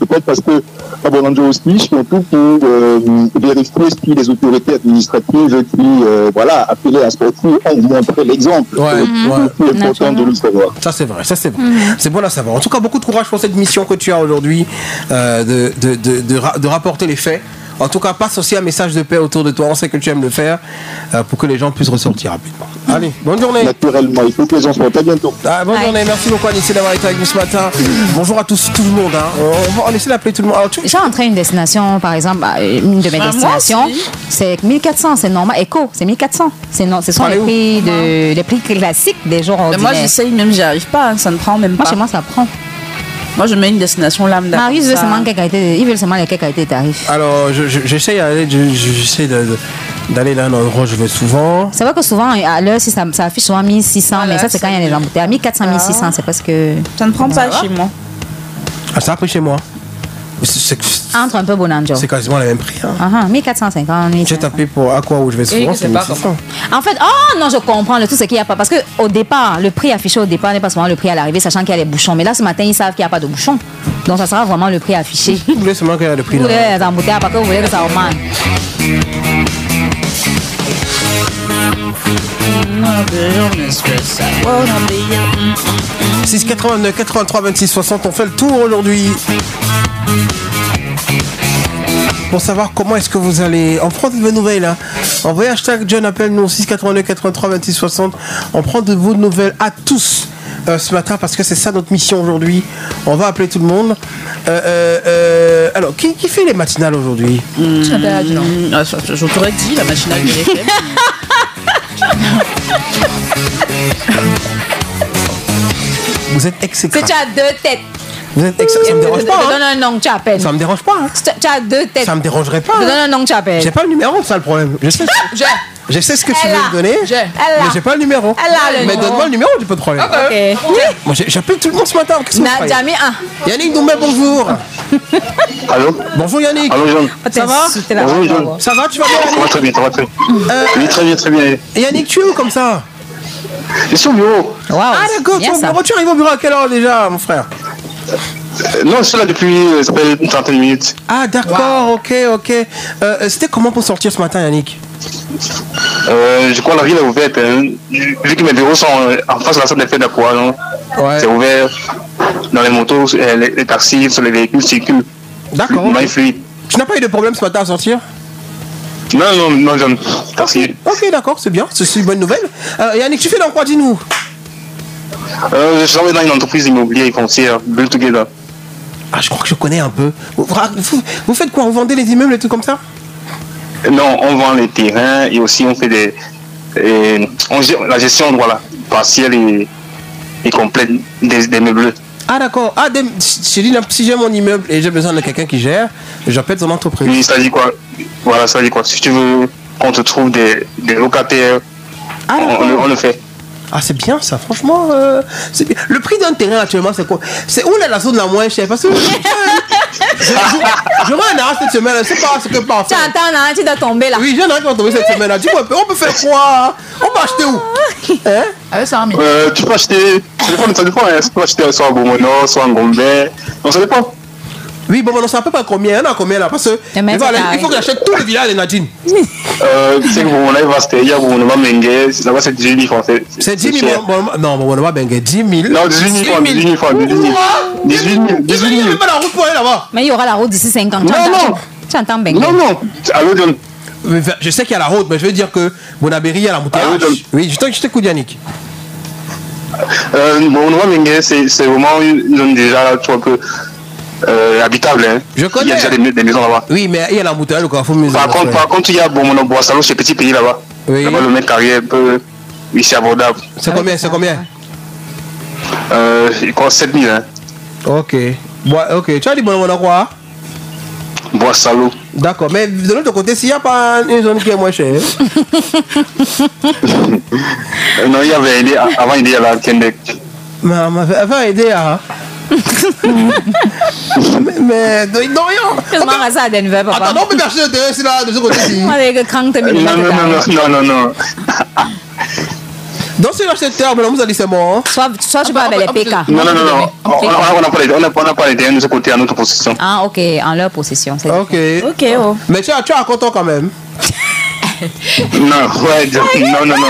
peut-être parce que à Bonanjo aussi, surtout pour euh, vérifier si les autorités administratives qui euh, voilà, appelaient à sortir ont montré l'exemple. Ouais, ouais. C'est important de le savoir. Ça c'est vrai, ça c'est vrai. Mm-hmm. C'est bon à savoir. En tout cas, beaucoup de courage pour cette mission que tu as aujourd'hui euh, de, de, de, de, ra- de rapporter les faits. En tout cas, passe aussi un message de paix autour de toi. On sait que tu aimes le faire euh, pour que les gens puissent ressortir rapidement. Allez, bonne journée. Naturellement, il faut que les gens soient à bientôt. Ah, bonne Aïe. journée, merci beaucoup Anissé d'avoir été avec nous ce matin. Bonjour à tous, tout le monde. Hein. On va on essaie d'appeler tout le monde. Alors, tu... J'ai entré une destination, par exemple, une de mes ah, destinations, c'est mille quatre cents, c'est normal. Echo, c'est mille quatre cents. C'est no... Ce sont les prix, de... les prix classiques des jours ordinaires. Mais moi, j'essaye, même j'y arrive pas, hein. Ça ne prend même pas. Moi, chez moi, ça prend. Moi, je mets une destination lambda. Marius veut seulement quelle qualité, il veut seulement les qualités tarifs. Alors, je, je, j'essaie, d'aller, je, j'essaie de, de, d'aller là dans l'endroit où je vais souvent. C'est vrai que souvent, à l'heure, si ça, ça affiche souvent mille six cents, voilà, mais ça, c'est, c'est quand il y a les embouteillages. mille quatre cents, mille six cents, c'est parce que. Ça ne prend pas chez moi. Ah, ça a pris chez moi. C'est, c'est, Entre un peu Bonanjo. C'est quasiment le même prix. Hein. Uh-huh, mille quatre cent cinquante. J'ai tapé pour à quoi où je vais souvent, c'est mille six cents. En fait, oh non, je comprends le tout, c'est qu'il n'y a pas. Parce qu'au départ, le prix affiché au départ n'est pas souvent le prix à l'arrivée, sachant qu'il y a les bouchons. Mais là, ce matin, ils savent qu'il n'y a pas de bouchons. Donc, ça sera vraiment le prix affiché. Vous voulez seulement qu'il y ait le prix là. Vous voulez les embouteillages parce que vous voulez que ça augmente. six quatre-vingt-neuf quatre-vingt-trois vingt-six soixante, on fait le tour aujourd'hui pour savoir comment est-ce que vous allez. On prend de vos nouvelles. Hein. Envoyez hashtag John appelle-nous six quatre-vingt-neuf quatre-vingt-trois vingt-six soixante. On prend de vos nouvelles à tous euh, ce matin parce que c'est ça notre mission aujourd'hui. On va appeler tout le monde. Euh, euh, euh, alors, qui, qui fait les matinales aujourd'hui? mmh, ah, Je t'aurais dit la matinale de F M. Vous êtes exécrable. Tu as deux têtes. Vous êtes ex... Ça me dérange pas. Je te donne un nom que tu appelles. Ça me dérange pas. Hein. Tu as deux têtes. Ça me dérangerait pas. Je te donne un nom que tu appelles. J'ai pas le numéro, c'est ça le problème. Je sais, je... je sais ce que tu Elle veux a. me donner. Je... Mais j'ai pas le numéro. Elle a le mais numéro. donne-moi le numéro, j'ai pas de problème. Ok. okay. Oui. Moi j'appelle tout le monde ce matin. Qu'est-ce que vous Jamie un. Yannick Doumbé, bonjour. Allô. Bonjour Yannick. Allô John. Ça va? Bonjour John. Ça va, tu vas bien? Ça va très bien, ça va très bien. Euh... Oui, très bien, très bien. Yannick, tu es où comme ça? Je suis au bureau. Wow. Ah d'accord, tu es au bureau. Tu arrives au bureau à quelle heure déjà, mon frère? Euh, non, je suis là depuis euh, ça fait une trentaine de minutes. Ah d'accord, wow. ok, ok. Euh, c'était comment pour sortir ce matin, Yannick? euh, Je crois que la ville est ouverte. Hein. Vu que mes bureaux sont en face de la salle des fêtes d'Apois, non ouais. C'est ouvert. Dans les motos, les, les taxis, sur les véhicules circulent. D'accord. Okay. Tu n'as pas eu de problème ce matin à sortir? Non, non, non, John. Ok, okay, d'accord, c'est bien. C'est une bonne nouvelle. Euh, Yannick, tu fais dans quoi, dis-nous? euh, Je travaille dans une entreprise immobilière et foncière, Build Together. Ah, je crois que je connais un peu. Vous, vous, vous faites quoi? Vous vendez les immeubles et tout comme ça? Non, on vend les terrains et aussi on fait des... Et on gère la gestion voilà, partielle et, et complète des, des meubles. Ah d'accord. Ah, des, si, si j'ai mon immeuble et j'ai besoin de quelqu'un qui gère, j'appelle ton entreprise. Oui, ça dit quoi? Voilà, ça dit quoi? Si tu veux qu'on te trouve des, des locataires, ah, on, on, on le fait. Ah, c'est bien ça, franchement. Euh, c'est bien. Le prix d'un terrain actuellement, c'est quoi? C'est où est la zone la moins chère? Parce que je vois un arrêt cette semaine, c'est pas ce que pas faire. Tu entends un arrêt qui doit tomber là? Oui, j'ai un arrêt qui va tomber cette semaine là. Dis-moi, on peut faire quoi? On peut acheter où? Hein? Ah, ça euh, tu peux acheter, ça dépend, ça dépend, hein. Tu peux acheter soit en Beaumono, soit en Gombe. Non, ça dépend. Oui, bon, non, ça peut pas combien, il y en a combien là? Parce que il faut, il faut que j'achète tout le village de Nadine. Euh, tu sais que Beaumono est vaste, il y a Beaumono Bengue, là-bas c'est dix mille francs. C'est dix mille, non, Beaumono Bengue, dix mille. Non, dix-huit mille francs, dix-huit mille francs, dix-huit mille. dix-huit mille, dix-huit mille. Il n'y a pas la route pour aller là-bas. Mais il y aura la route d'ici cinquante ans. Non, non. Tu entends Bengue? Non, non. Allô, John. Je sais qu'il y a la route, mais je veux dire que Bonabéry, il y a la montée. Oui, je t'écoute, Yannick. Euh, Beaumono Bengue, c'est vraiment une zone déjà, là, tu vois, que. Euh, habitable, hein. Je connais. Il y a déjà des, des maisons là-bas. Oui, mais il y a l'embouteillage, quoi. Faut par, contre, par contre, il y a Beaumono Boissalo, c'est petit pays là-bas. Oui. Là-bas, le mètre carré un peu. Oui, c'est abordable. C'est combien? C'est combien? Euh, il coûte sept mille, hein. Ok. Bon, ok. Tu as dit Beaumono quoi? Boissalo. D'accord, mais de l'autre côté, s'il n'y a pas une zone qui est moins chère. Non, il y avait aidé, avant il y avait la Kendek. Mais avant aider à. mais, mais non rien. Je m'en vais à Denver, papa. Attends, on peut acheter le terrain ici là, de ce côté-ci. Avec crainte non, non, non, non, non, non. Donc, si j'achète terre, vous allez c'est bon. Hein? Soit, soit tu vas avec les P K. Non, non, non, non. On n'a pas les on n'a pas les terrains de ce côté à notre possession. Ah, ok, en leur possession. C'est ok. Ok, oh. Mais tu as, tu as un content quand même. Non, ouais, non, non, non.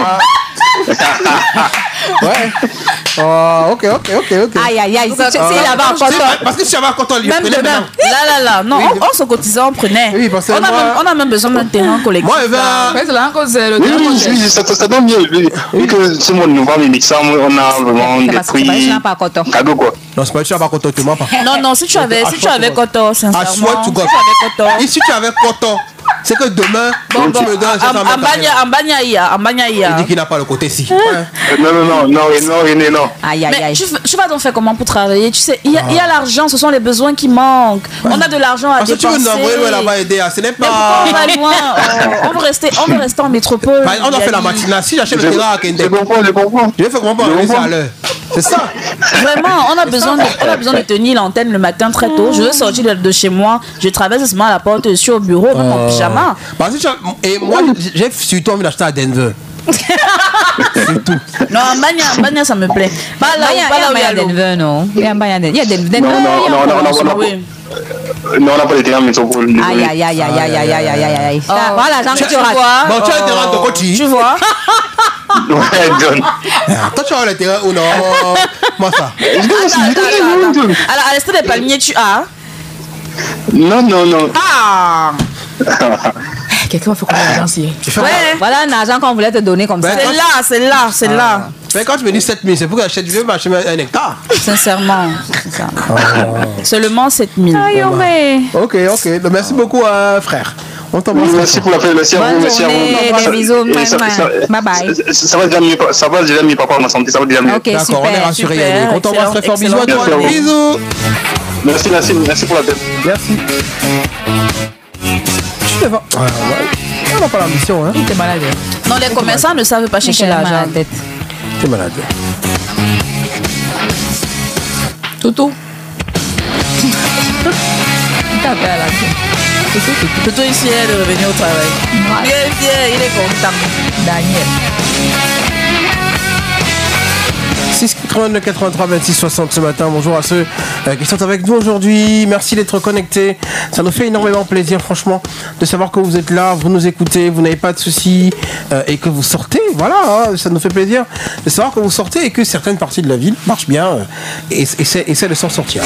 Ouais. Oh, ok, ok, ok, ok. Aïe, aïe, aïe. C'est là-bas en content. Parce que si j'avais un content, il Même prenait demain. maintenant. Là, là, là. Non, Oui, on, on se cotisait, on prenait. Oui, parce que on, a moi- même, on a même besoin d'un terrain collectif. Moi, Eva. Ouais, c'est là encore, c'est le Oui, terrain oui, qu'on oui, ça, ça, ça donne bien. Vu vu que ce mois de novembre, mixant, on a vraiment C'est des parce que tu prix n'as pas content. cadeaux, quoi. Non, c'est pas que tu n'as pas content, tu m'as pas. Non, non, si tu avais, si tu avais Koto, I sincèrement. swear to Si tu God. avais Koto. Et si tu avais content, c'est que demain, Bon, tu bon, me donnes en- en Banya- en Banyaïa, en Il Banyaïa. dit qu'il n'a pas le côté si. Non, non, non, non, non, René, non. Aïe, aïe, Mais aïe. tu, f- tu vas donc faire comment pour travailler? Tu sais, il y a, il y a l'argent, ce sont les besoins qui manquent. On a de l'argent à Parce que tu veux dépenser. nous envoyer loin là-bas aider, ah, ce n'est Mais pourquoi on pas. va loin? Oh, on veut rester, on veut rester en métropole. Bah, on doit faire la Yali. matinale. Si j'achète Je le terrain à Kende, je comprends, je comprends. je vais faire comment pour Je arriver comprends. à l'heure. C'est ça. Vraiment, on a besoin de, on a besoin de tenir l'antenne le matin très tôt. Je veux sortir de, de chez moi, je traverse seulement la porte, je suis au bureau, même en pyjama. Parce que tu as- et moi, j'ai surtout envie d'acheter à Denver. Non, en Banya, en Banya, ça me plaît. Pas là, Bah, il y a- pas là où il il y y a a l'eau. Denver, non? Il y a Denver. Il y a Denver. Non, non, il y a non, encore non, non, Denver. non, non. Oui. Non, on n'a pas les terrains métropole. Aïe, aïe, aïe, aïe, aïe, aïe, aïe, aïe, aïe, aïe. Ça, Voilà, l'argent que tu auras. Bon, tu as le terrain de Coty. Tu vois? Ouais, John. Ah, toi, tu as le terrain ou non? Moi, ça. Attends, attends, attends, attends. Alors, à l'instant des palmiers, tu as. Non, non, non. Ah! Quelqu'un va faire combien d'argent ici? Ouais. Voilà un argent qu'on voulait te donner comme ça. C'est là, c'est là, c'est là. Mais quand tu me dis sept mille, c'est pour que j'achète du vais acheter un hectare. Sincèrement. sincèrement. Seulement sept mille. Aïe, oh, mais. Ok, ok. Donc, merci beaucoup, euh, frère. On t'embrasse. Merci pour l'appel, merci à vous, Bonne merci à journée, vous. des Ça- bisous, et ça- mouah, ça- mouah. Bye bye. ça- Ça va déjà mieux, ça va déjà mieux, papa, ma santé, ça va déjà mieux. Ok, D'accord, on est super. rassurés, super, Yannick. On t'embrasse très fort. Bisous à excellent. toi. Merci à vous. Bisous. Merci, merci, merci pour l'appel. Merci. Je vais voir. Ah, ouais. On n'a pas la mission, hein. Il était malade. Non, les commerçants ne savent pas chercher l'argent. T'es malade. Toto. Il t'appelle à la tête. Plutôt ici, elle est revenue au travail. Ouais. Il est fier, il est content. Daniel. six quatre-vingt-neuf quatre-vingt-trois vingt-six soixante ce matin. Bonjour à ceux euh, qui sont avec nous aujourd'hui. Merci d'être connectés. Ça nous fait énormément plaisir, franchement, de savoir que vous êtes là, vous nous écoutez, vous n'avez pas de soucis euh, et que vous sortez. Voilà, hein, ça nous fait plaisir de savoir que vous sortez et que certaines parties de la ville marchent bien euh, et essaient, essaient de s'en sortir.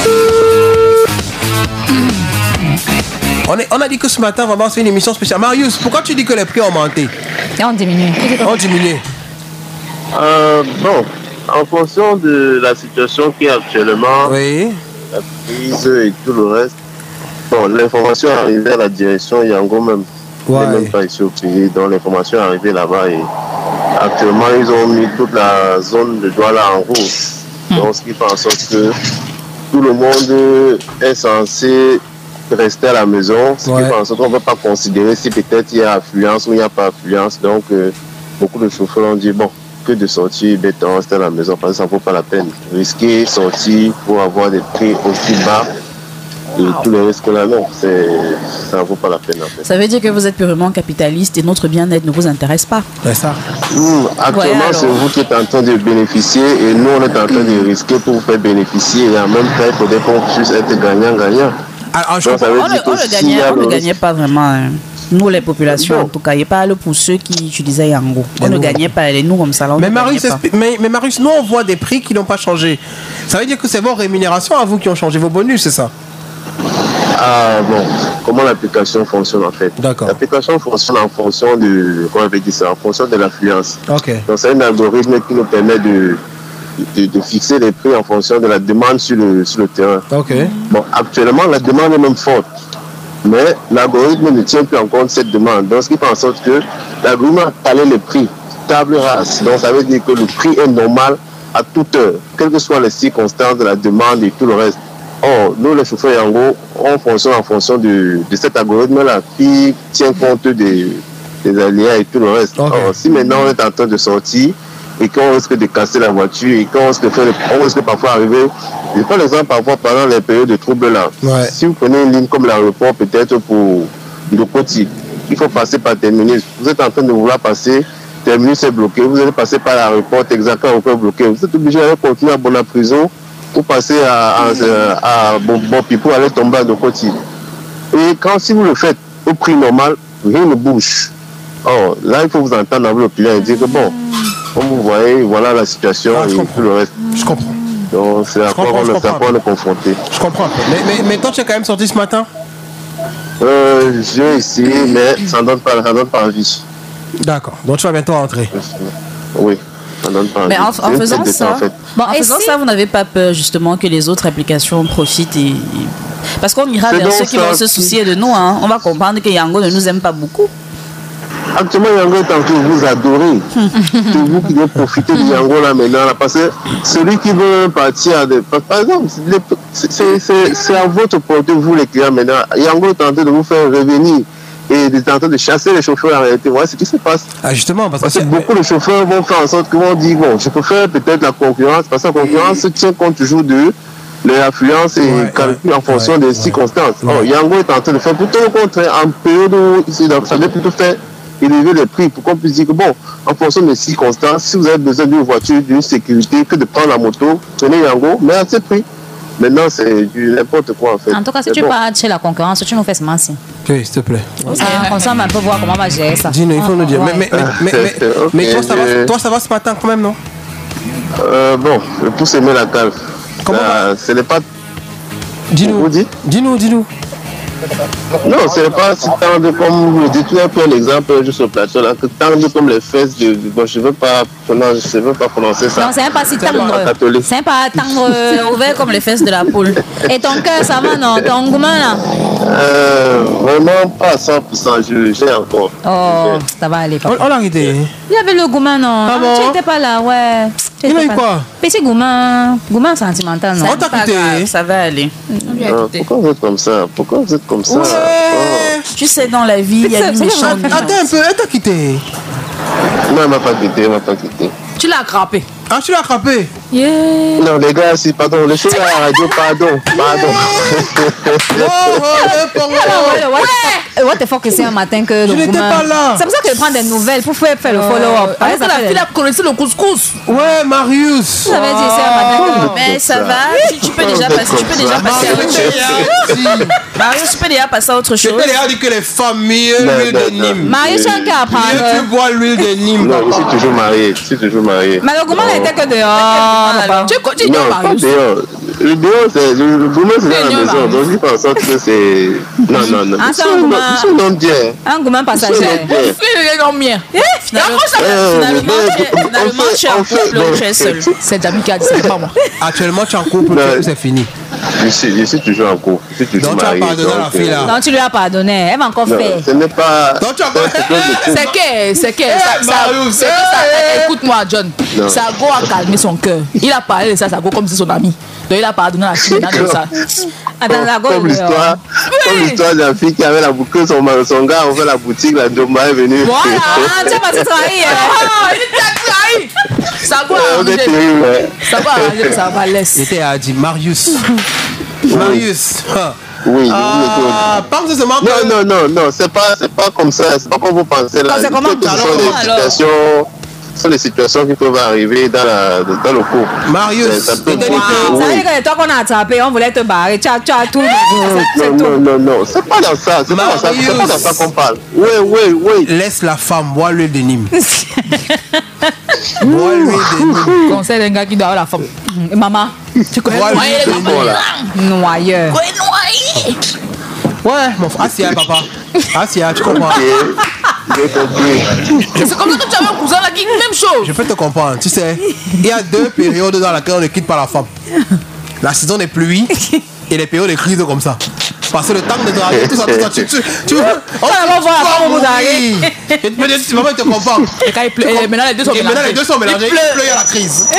On, est, on a dit que ce matin, vraiment, c'est une émission spéciale. Marius, pourquoi tu dis que les prix ont augmenté? Et on diminue. Ont diminué. Euh, bon, en fonction de la situation qui est actuellement, oui. la crise et tout le reste, bon, l'information est arrivée à la direction Yango même. Ouais. Il n'est même pas ici au pays, donc l'information est arrivée là-bas et actuellement ils ont mis toute la zone de Douala en rouge. Donc ce qui fait en sorte que tout le monde est censé rester à la maison, ce Ouais. qui fait en sorte qu'on ne peut pas considérer si peut-être il y a affluence ou il n'y a pas affluence. Donc euh, beaucoup de chauffeurs ont dit bon, que de sortir, béton, rester à la maison parce que ça ne vaut pas la peine. Risquer sortir pour avoir des prix aussi bas et tous les risques là, non, c'est, ça ne vaut pas la peine en fait. Ça veut dire que vous êtes purement capitaliste et notre bien-être ne vous intéresse pas. C'est ça. Mmh, actuellement, Ouais, c'est alors. vous qui êtes en train de bénéficier et nous, on est en train de risquer pour vous faire bénéficier et en même temps, il faudrait qu'on puisse être gagnant-gagnant. Alors, je Donc, ça veut On ne, dire que on ne s'il y gagnait, a on le ne risque- gagnait pas vraiment. hein. Nous, les populations, Non. en tout cas, il n'y a pas pour ceux qui utilisaient Yango. On Yango. ne gagnait pas, les nous comme ça. Là, on Mais ne Marius, gagnait pas. expli- mais, mais Marius, nous on voit des prix qui n'ont pas changé. Ça veut dire que c'est vos rémunérations à vous qui ont changé, vos bonus, c'est ça? Ah bon, comment l'application fonctionne en fait? D'accord. L'application fonctionne en fonction de, comment on avait dit ça, en fonction de l'affluence. Ok. Donc c'est un algorithme qui nous permet de, de, de fixer les prix en fonction de la demande sur le, sur le terrain. Ok. Bon, actuellement, la demande est même forte. Mais l'algorithme ne tient plus en compte cette demande. Donc, ce qui fait en sorte que l'algorithme a calé les prix, table rase. Donc, ça veut dire que le prix est normal à toute heure, quelles que soient les circonstances de la demande et tout le reste. Or, nous, les chauffeurs Yango, on fonctionne en fonction de, de cet algorithme-là qui tient compte des, des aléas et tout le reste. Okay. Or, si maintenant on est en train de sortir et qu'on risque de casser la voiture et qu'on risque de faire, on risque parfois arriver, je prends l'exemple parfois pendant les périodes de troubles là. Ouais. Si vous prenez une ligne comme l'aéroport, peut-être pour le Coty, il faut passer par terminus. Vous êtes en train de vouloir passer terminus est bloqué, vous allez passer par l'aéroport exactement encore bloqué. Vous êtes obligé d'aller continuer à Bona Prison pour passer à, à, à bon, bon, puis pour aller tomber à Dokoti. Et quand si vous le faites au prix normal, rien ne bouge. Oh, là, il faut vous entendre avec le client et dire que bon, comme vous voyez, voilà la situation ah, et tout le reste. Je comprends. Donc c'est à quoi on est confronté. Je comprends. Mais, mais, mais toi, tu es quand même sorti ce matin? Euh, j'ai essayé, mais ça ne donne pas, ça donne pas envie. D'accord. Donc tu vas bientôt rentrer. Oui. Ça donne pas envie. Mais en, en faisant ça, temps, en, fait. bon, en faisant si... ça, vous n'avez pas peur justement que les autres applications profitent et... Parce qu'on ira vers ceux qui vont se soucier de nous. Hein. On va comprendre que Yango ne nous aime pas beaucoup. Actuellement, Yango est en train de vous adorer. C'est vous qui devez profiter de Yango là maintenant. Là, parce que celui qui veut partir, de, par exemple, c'est à votre portée, vous les clients maintenant. Yango est en train de vous faire revenir et de tenter de chasser les chauffeurs en réalité. Voilà ce qui se passe. Ah, justement, parce, parce que, que beaucoup de chauffeurs vont faire en sorte qu'ils vont dire bon, je peux faire peut-être la concurrence, parce que la concurrence mmh. tient compte toujours de l'affluence et ouais, calcule ouais, en fonction ouais, des ouais, circonstances. Ouais. Oh, Yango est en train de faire plutôt le contraire en période où ça doit plutôt faire élever les prix pour qu'on puisse dire que bon, en fonction des circonstances, si vous avez besoin d'une voiture, d'une sécurité, que de prendre la moto, prenez Yango, mais à ce prix. Maintenant, c'est du n'importe quoi en fait. En tout cas, si tu bon. pars chez la concurrence, tu nous fais ce matin. Oui, s'il te plaît. Okay. Comme ça, on va un peu voir comment on va gérer ça. Dis-nous, il faut oh, nous dire. Ouais. Mais, mais, mais, mais, mais, okay, mais toi, ça va, toi, ça va ce matin quand même, non? euh, Bon, le pouce aimer la cave. Comment euh, ce n'est pas. Dis-nous, dis-nous, dis-nous. Non, ce n'est pas si tendre comme vous le dites. Tu as pris un exemple juste au plateau là, que tendre comme les fesses de. Bon, je ne veux pas, non, je veux pas prononcer ça. Non, c'est pas si tendre. C'est pas tendre. C'est ouvert comme les fesses de la poule. Et ton cœur, ça va, non? Ton engouement là? Euh, vraiment pas à cent pour cent, j'ai encore. Oh, ça va aller. On, on l'a arrêté. Il y avait le gourmand, non? Ah bon? Tu n'étais pas là, ouais. Il a eu quoi? Petit gourmand. Gourmand sentimental, non? On t'a quitté. Ça va aller. Ah, pourquoi vous êtes comme ça? Pourquoi vous êtes comme ça? Ouais. Oh. Tu sais, dans la vie, il y a une méchante. Attends un peu, elle t'a quitté. Non, elle m'a pas quitté, elle m'a pas quitté. Tu l'as attrapé. Ah, tu l'as attrapé? Yeah. Non, les gars, si, pardon, le show à la radio, pardon, pardon. What the fuck que c'est un matin que je n'étais pas là. C'est pour ça que je prends des nouvelles pour faire, faire le follow-up. Parce que la fille a connaissu le couscous. Ouais, Marius. Ça veut dire c'est un matin. Mais ça va, tu, tu peux déjà passer, tu peux déjà passer à autre chose. Marius, tu peux déjà passer à autre chose. Je t'ai déjà dit que les femmes mieux l'huile de Nîmes. Marius, c'est un cas à prendre. Tu bois l'huile de Nîmes. Non, je suis toujours marié, je suis toujours marié. Mais le gourmand n'était que dehors. Tu continues, Marius. Le dehors, c'est le gourmand, c'est dans la maison. Donc, je pense que c'est. Non, non, non. Ah, c'est un gourmand. C'est un nom bien. Un gourmand passager. C'est un nom bien. Finalement, tu es en couple ou tu es seul? C'est Jamy qui a dit, c'est pas moi. Actuellement, tu es en couple ou c'est fini? Je suis, je suis toujours en couple. Je suis toujours donc, marié. Tu as pardonné donc, la fille là? Non, tu lui as pardonné. Elle va encore non, faire. Ce n'est pas. Donc, tu as encore C'est qu'elle, c'est qu'elle. Écoute-moi, John. Sago a calmé son cœur. Il a parlé de ça, Sago, comme si son ami. Donc, il a pardonné la fille dans ça. Attends, Sago. Comme l'histoire de la fille qui avait la boucle, son, son gars a ouvert la boutique, la Doma est venue. Voilà, tu as passé trahi. Il t'a trahi. Sago a arrangé. Sago a arrangé, ça va laisser. C'était à dire Marius. Marius. Oui, ah, pense seulement non, non, non, non, c'est pas, c'est pas comme ça, c'est pas comme vous pensez là. C'est comment? Ce sont des situations, ce sont des situations qui peuvent arriver dans, la, dans le couple. Marius, ça peut wow. Ça veut dire que toi qu'on a attrapé, on voulait te barrer, tu as, tu as tout. Non, non, non, non, c'est pas dans ça, c'est pas dans ça, c'est pas dans ça qu'on parle. Oui, oui, oui. Laisse la femme boire l'huile de Nîmes. Boire l'huile de Nîmes. Conseil d'un gars qui doit avoir la femme. Maman, tu connais noyer les noyeurs. Ouais, mon frère, Asia, papa. Asia, tu comprends? J'ai compris. C'est comme ça que tu avais un cousin là qui dit même chose. Je peux te comprendre. Tu sais, il y a deux périodes dans lesquelles on ne quitte pas la femme. La saison des pluies et les périodes de crise comme ça. Parce que le temps de draguer, tout ça, tout ça, tu, tu, tu veux. On va voir comment vous draguez. Tu vas pas te comprendre. Et quand il pleut, et maintenant les deux sont mélangés. Maintenant les deux sont mélangés. Il pleut, il y a la crise.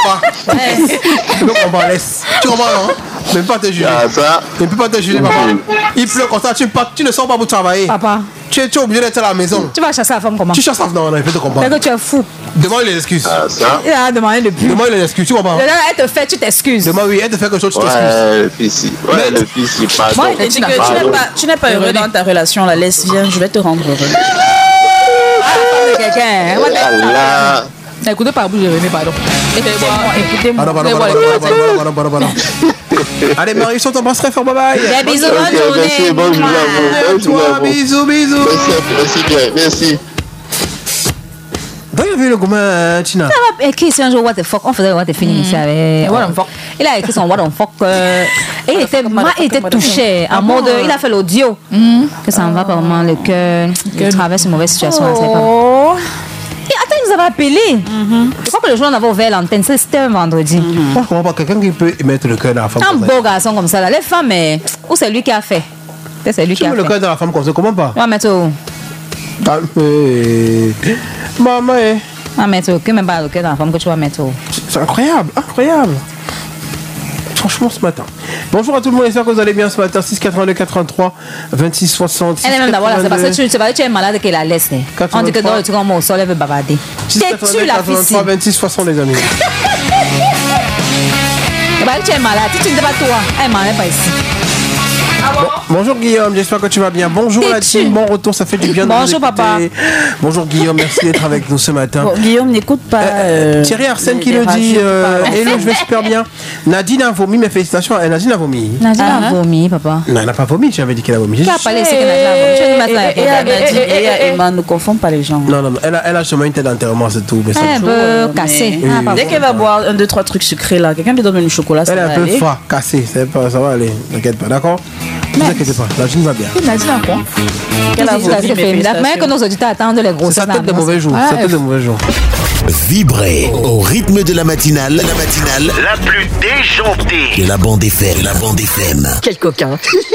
Tu peux comprendre, laisse. Tu comprends, non? Ne peux pas te juger. Ne peux pas te juger, papa. Il pleut comme ça, tu, tu ne sors pas pour travailler. Papa. Tu es, tu es obligé d'être à la maison. Tu vas chasser la femme comment? Tu chasses la femme, non, non, je peux te comprendre. C'est que tu es fou. Demande les excuses. Ah, ça? Il a demandé le plus. Demande les excuses, tu comprends? Elle te fait, tu t'excuses. Demande, oui, elle te fait quelque chose, tu t'excuses. Ouais, le fils, ouais, le fils, il passe. Moi, il dit que tu n'es pas, tu n'es pas heureux dans ta relation, la laisse, viens, je vais te rendre heureux. quelqu'un. Voilà. Écoutez par bouche, Jérémy, pardon. Écoutez-moi. Ah non, pardon, pardon, pardon, pardon, pardon, pardon. Allez, Marius, on t'embrasse très fort, bye bye. Des bisous, Ok, bonne journée. merci, bonne journée à vous. Bonne journée à vous. Bisous, bisous. Merci, merci, merci. Vous avez vu le gourmet, Tina? Il a écrit un jour What the fuck, on faisait What the feeling ici avec. What the fuck. Il a écrit son What the fuck. euh, Et il était, ma- il était touché. En mode, il a fait l'audio. Que ça en va vraiment le cœur. Il traverse une mauvaise situation. elle sait pas. Et attends, il nous avait appelé. Je crois que le jour où on avait ouvert l'antenne, c'était un vendredi. Moi, je comprends pas quelqu'un qui peut mettre le cœur dans la femme. Un comme ça. beau garçon comme ça, là. Les femmes, mais. Ou c'est lui qui a fait? Peut-être c'est lui Tu qui a mets le fait. cœur dans la femme comme ça, comment pas? On va mettre au. Ah, mais... Maman, eh. On va mettre au. Que même pas le cœur dans la femme que tu vas mettre au. C'est incroyable, incroyable. Franchement, ce matin. Bonjour à tout le monde, j'espère que vous allez bien ce matin. six quatre-vingt-deux quatre-vingt-trois vingt-six soixante. Elle est même d'abord là, c'est parce que tu, c'est parce que tu es malade qu'elle la laisse. né. On dit que dans le truc en mot au sol, elle veut bavarder. T'es-tu la fille? vingt-six soixante, les amis. C'est parce que tu es malade. Si tu ne sais pas toi, elle m'en est pas ici. Bon, bonjour Guillaume, j'espère que tu vas bien. Bonjour la team, bon retour, ça fait du bien de Bonjour, vous écouter. papa. Bonjour Guillaume, merci d'être avec nous ce matin. Bon, Guillaume n'écoute pas. euh, Thierry Arsène les- qui les le dit, radios, euh, pardon. hello, je vais super bien. Nadine a vomi, mes félicitations. Eh, Nadine a vomi. Nadine a vomi, papa. Non, elle n'a pas vomi, j'avais dit qu'elle a vomi. Qui a parlé ici que Nadine a vomi? Je vais mettre ça Et avec et- elle. et- et- et- Emma, ne confond pas les gens. Non, non, non, elle a, elle a seulement une tête d'enterrement, c'est tout. Mais ça- Elle est un peu cassée. Mais- Ah, pas Dès bon. qu'elle va boire un, deux, trois trucs sucrés là, quelqu'un lui donne du chocolat, ça Elle est va un peu aller. froid, cassée, c'est pas, ça va aller, t'inquiète pas, d'accord? Ne vous inquiétez pas, la jeune va bien. Nadine a quoi? Qu'elle a Qu'est-ce que vomi, tu mes fais? La félicitations. main que nos auditeurs attendent les C'est grossesses. sa tête de d'avance. mauvais jour, Ouais, sa tête de mauvais jour. Vibrez au rythme de la matinale, la matinale La plus déjantée. de la bande F M, la bande F M. Quel coquin.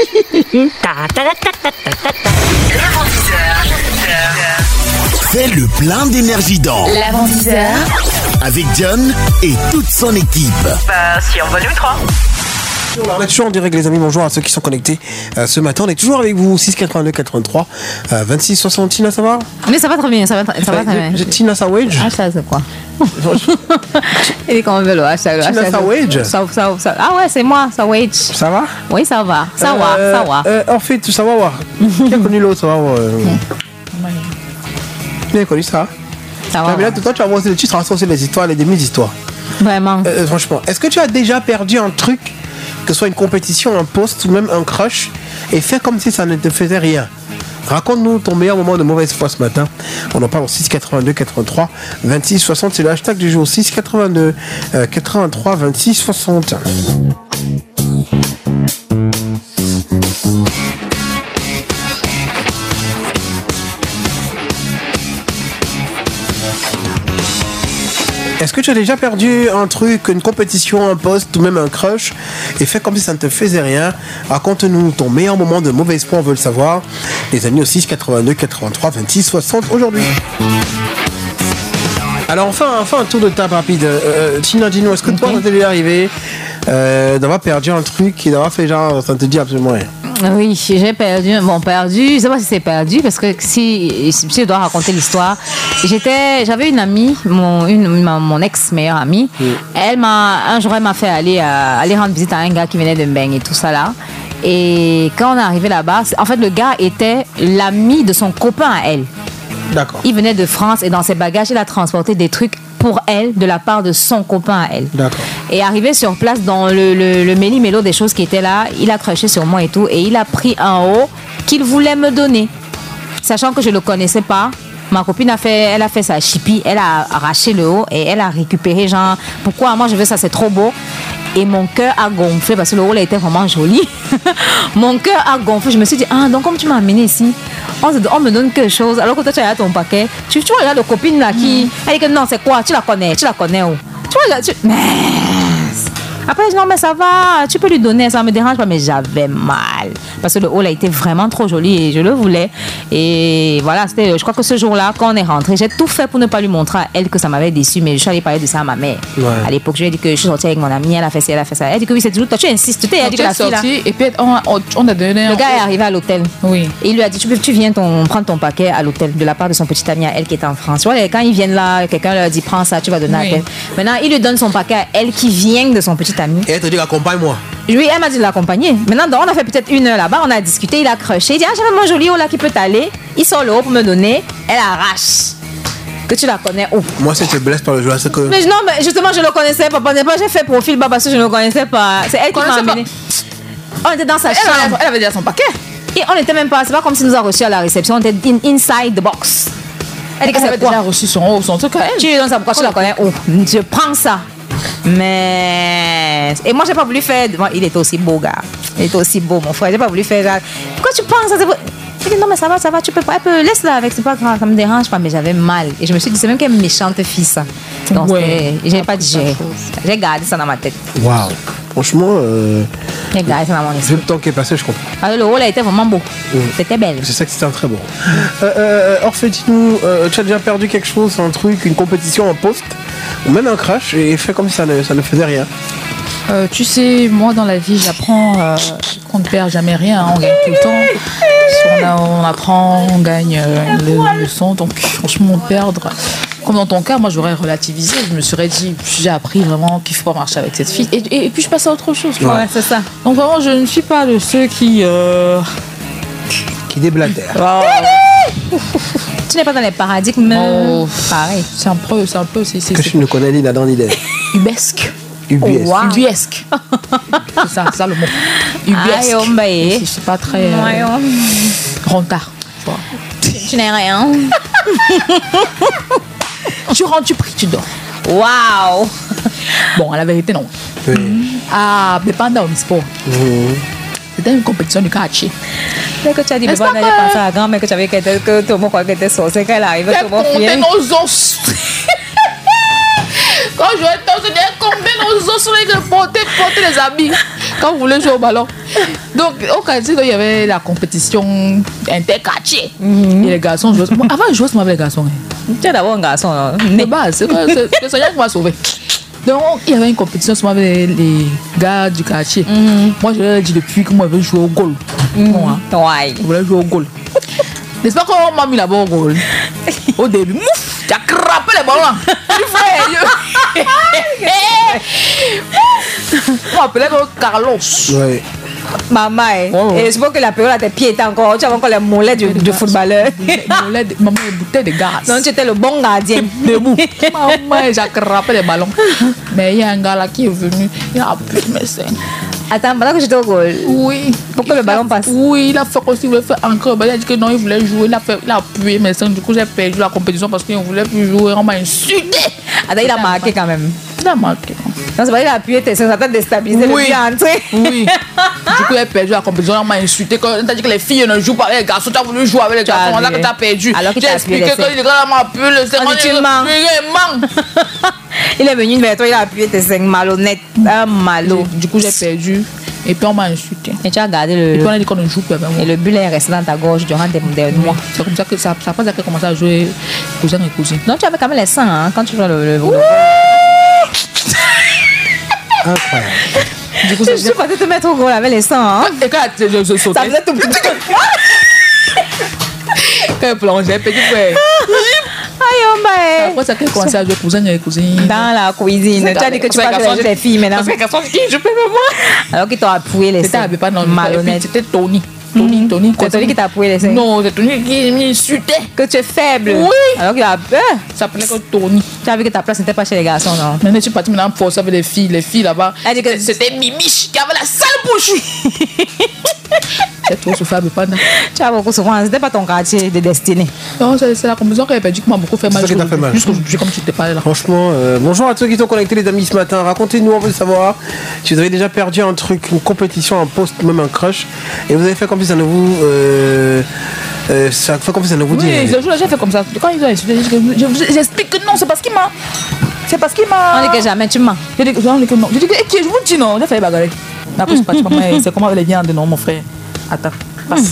Fais le plein d'énergie dans L'avant dix heures. avec John et toute son équipe. Bah, si en volume trois. On est toujours en direct les amis, bonjour à ceux qui sont connectés euh, ce matin, on est toujours avec vous, six quatre-vingt-deux quatre-vingt-trois euh, vingt-six soixante. Tina, ça va? Mais ça va très bien, ça va, ça va très bien. Tina Sawage? Hashtag c'est quoi? Il est quand même le hashtag. le Tina hashtag. Sawage? Ça- ça- ça- Ah ouais, c'est moi, Sawage. Ça va? Oui, ça va. Ça va, Euh, ça va. euh, en fait, ça va voir. Qui a connu l'autre, ça va voir. euh. Qui a connu ça? Ça Ah, va. mais là, toi, tu vas voir aussi, tu transformes aussi les histoires, les demi-histoires. Vraiment. Euh, franchement, est-ce que tu as déjà perdu un truc, que ce soit une compétition, un poste ou même un crush, et faire comme si ça ne te faisait rien? Raconte-nous ton meilleur moment de mauvaise foi ce matin. On en parle au six quatre-vingt-deux quatre-vingt-trois vingt-six soixante. C'est le hashtag du jour. six quatre-vingt-deux quatre-vingt-trois vingt-six soixante. Est-ce que tu as déjà perdu un truc, une compétition, un poste ou même un crush et fait comme si ça ne te faisait rien? Raconte-nous ton meilleur moment de mauvaise foi, on veut le savoir. Les amis au six quatre-vingt-deux quatre-vingt-trois vingt-six soixante aujourd'hui. Alors enfin, enfin un tour de table rapide. Euh, Tina, dis-nous, est-ce que toi, ça t'est déjà arrivé euh, d'avoir perdu un truc et d'avoir fait genre, ça ne te dit absolument rien? Oui, j'ai perdu, bon perdu, je sais pas si c'est perdu parce que si, si je dois raconter l'histoire, j'étais, j'avais une amie, mon, une, ma- mon ex meilleure amie, elle m'a, un jour elle m'a fait aller, à, aller rendre visite à un gars qui venait de Mbeng et tout ça là. Et quand on est arrivé là-bas, c'est- en fait le gars était l'ami de son copain à elle. D'accord. Il venait de France et dans ses bagages, il a transporté des trucs pour elle de la part de son copain à elle. D'accord. Et arrivé sur place dans le, le, le méli-mélo des choses qui étaient là, il a crushé sur moi et tout. Et il a pris un haut qu'il voulait me donner. Sachant que je ne le connaissais pas. Ma copine a fait, elle a fait sa chipie, elle a arraché le haut et elle a récupéré genre, pourquoi moi je veux ça, c'est trop beau. Et mon cœur a gonflé parce que le haut là était vraiment joli. Mon cœur a gonflé. Je me suis dit, ah, donc comme tu m'as amené ici, on, se- on me donne quelque chose alors que toi tu as ton paquet. Tu, tu vois, il y a de copine là qui. Elle dit que non, c'est quoi? Tu la connais, tu la connais où? Tu vois, là, tu. Mais. Après, je dis, non, mais ça va, tu peux lui donner, ça me dérange pas, mais j'avais mal. Parce que le hall a été vraiment trop joli et je le voulais. Et voilà, c'était, je crois que ce jour-là, quand on est rentré, j'ai tout fait pour ne pas lui montrer à elle que ça m'avait déçu, mais je suis allée parler de ça à ma mère. Ouais. À l'époque, je lui ai dit que je suis sortie avec mon amie, elle a fait ça, elle a fait ça. Elle a dit que oui, c'est toujours toi, tu insistes, tu t'es, elle a dit que la fille là. sorti et puis on, on, on a donné. Le gars est arrivé à l'hôtel. Oui. Et il lui a dit, tu, peux, tu viens ton, prendre ton paquet à l'hôtel de la part de son petit ami à elle qui est en France. Tu vois, quand ils viennent là, quelqu'un leur dit, prends ça, tu vas donner Oui. à elle. Maintenant, il lui donne son paquet à elle qui vient de son petit ami. Et elle te dit, accompagne-moi. Oui, elle m'a dit de l'accompagner. Maintenant, on a fait peut-être une heure là-bas, on a discuté, il a crushé. Il dit, ah, j'avais mon joli haut là qui peut t'aller. Il sort le haut pour me donner. Elle arrache. Que tu la connais où? Moi, si tu te blesses par le joueur, c'est que. Mais non, mais justement, je ne le connaissais pas. J'ai fait profil bas parce que je ne le connaissais pas. C'est elle qui m'a amené. On était dans sa elle chambre. Avait, elle avait déjà son paquet. Et on n'était même pas. C'est pas comme si nous a reçus à la réception. On était in, inside the box. Elle dit que elle c'est avait quoi? déjà reçu son, son truc à elle. Tu donnes ça, pourquoi tu la connais où? Je prends ça. Mais. Et moi, j'ai pas voulu faire. Bon, il était aussi beau, gars. Il était aussi beau, mon frère. J'ai pas voulu faire ça. Pourquoi tu penses ça? Je dis non, mais ça va, ça va, tu peux pas. Peux... Laisse-la avec, c'est pas grave, ça me dérange pas. Mais j'avais mal. Et je me suis dit, c'est même qu'elle est méchante fille, ça. Donc, ouais. J'ai pas digéré. J'ai gardé ça dans ma tête. Waouh. Franchement. Euh... J'ai gardé ça dans mon esprit. Vu le temps qui est passé, je comprends. Alors, le rôle a été vraiment beau. Mmh. C'était belle. C'est ça que c'était un très beau. Euh, euh, Orphée, dis-nous, euh, tu as déjà perdu quelque chose, un truc, une compétition, un poste, ou même un crash, et fait comme si ça ne, ça ne faisait rien. Euh, tu sais, moi dans la vie, j'apprends euh, qu'on ne perd jamais rien, hein, on gagne tout le temps. On, a, on apprend, on gagne euh, les leçons. Donc, franchement, perdre. Comme dans ton cas, moi j'aurais relativisé. Je me serais dit, j'ai appris vraiment qu'il ne faut pas marcher avec cette fille. Et, et, et puis je passe à autre chose. Ouais, ouais c'est ça. Donc, vraiment, je ne suis pas de ceux qui. Euh... qui déblatèrent. Oh. Tu n'es pas dans les paradigmes. Oh. Pareil. C'est un peu. C'est un peu. C'est, c'est, que c'est... je ne connais ni d'Adam ni d'Ève. Ubesque. Ubiesque. Oh, wow. Ubiesque. C'est ça, c'est ça le mot. Ubiesque. Aïe, c'est, c'est pas très euh, rentard. Tu n'es rien. Tu rentres, tu pries, tu dors. Waouh. Bon, à la vérité, non. Oui. Ah, mais pendant le sport. Mmh. C'était une compétition du quartier. Dès que tu as dit, mais bon, j'ai pensé à la grand-mère que tu avais que tout le monde croyait que tu étais sorcière. Quand elle arrive, tout le monde fier. Nos os. Quand je vais danser, j'ai combien nos os sur les porter, porter les habits. Quand vous voulez jouer au ballon. Donc, au quartier, il y avait la compétition interquartier. Mm-hmm. Et les garçons jouaient. Bon, avant, je jouais avec les garçons. Tu es d'abord un garçon. De base, c'est le Seigneur qui m'a sauvé. Donc, il y avait une compétition souvent avec les, les gars du quartier. Mm-hmm. Moi, je leur ai dit depuis que moi, je veux jouer au goal. Mm-hmm. Bon, hein. Ouais. Je voulais jouer au goal. N'est-ce pas qu'on m'a mis là-bas au goal? Au début, mouf, tu as crappé les ballons. Tu fais. On m'appelait Carlos. Ouais. Maman, oh, oh. Et je pense que la période, tes pieds étaient encore. Tu avais encore les mollets du, du footballeur. Mollets de, maman, les bouteilles de gaz. Non, tu étais le bon gardien. Debout. Maman, j'ai crappé les ballons. Mais il y a un gars là qui est venu. Il a appuyé mes seins. Attends, pendant que j'étais au goal. Oui. Pour que le ballon passe. Oui, il a fait comme s'il voulait faire encore. Il a dit que non, il voulait jouer. Il a, fait, il a appuyé mes seins. Du coup, j'ai perdu la compétition parce qu'il ne voulait plus jouer. On m'a insulté. Attends, il a marqué quand même. Il a marqué. Non, c'est pas qu'il a appuyé tes seins, ça t'a déstabilisé. Oui. Le entré. Oui. Du coup, il a perdu la compétition. On m'a insulté. Quand on t'a dit que les filles ne jouent pas avec les garçons, tu as voulu jouer avec les garçons. Là que tu as perdu. Alors qu'il j'ai expliqué que les gars m'ont appuyé le sein. Il est venu vers toi, il a appuyé tes seins. Malhonnête. Un malo. Du coup, j'ai perdu. Et puis on m'a insulté. Et tu as gardé le. Et puis on a dit qu'on ne joue plus avec moi. Et le bullet est resté dans ta gorge durant des, des mois. C'est comme ça que ça n'a pas ça que commencé à jouer cousin et cousine. Non, tu avais quand même les seins hein, quand tu jouais le. le... Incroyable. Du coup, je suis pas te mettre au gros avec les seins. Hein. Et quand je, je sautais. Ça faisait tout petit. Quand je plongeais, petit frère. Aïe, oh, bah. Pourquoi ça a commencé à jouer cousin et cousine? Dans la cuisine. Tu as dit que tu parles de les filles maintenant. Parce que garçon qui je peux même moi. Alors qu'ils t'ont appuyé les seins. C'était pas dans le malhonnête. C'était Tony. Tony, Tony. C'est Tony qui t'a appuyé les seins. Non, c'est Tony qui m'insultait. Que tu es faible. Oui. Alors qu'il a peur. Ça s'appelait que Tony. Tu as vu que ta place n'était pas chez les garçons, non? Maintenant, tu es parti maintenant forcer avec les filles. Les filles là-bas. Elle dit que c'était Mimiche qui avait la sale bouche. C'est trop souffrable, pas. Tu as beaucoup souffert. C'était pas ton quartier de destinée. Non, c'est, c'est la conclusion qu'elle a perdu qui m'a beaucoup fait mal. C'est ça qui t'a fait mal. Jusqu'aujourd'hui, comme tu t'es parlé là. Franchement, euh, bonjour à ceux qui sont connectés, les amis, ce matin. Racontez-nous, on veut savoir si vous avez déjà perdu un truc, une compétition, un post, même un crush, et vous avez fait comme si ça ne vous. Euh, euh, ça fait comme si ça ne vous dit. Oui, j'ai, j'ai fait comme ça. Quand ils ont insulté, j'explique que non, c'est parce qu'il m'a. C'est parce qu'il m'a. On dit que jamais tu mens. Je dis que non. Je dis que je vous dis non, j'ai fait bagarrer. Après, c'est pas c'est comment les viandes, non, mon frère. Attends, passe.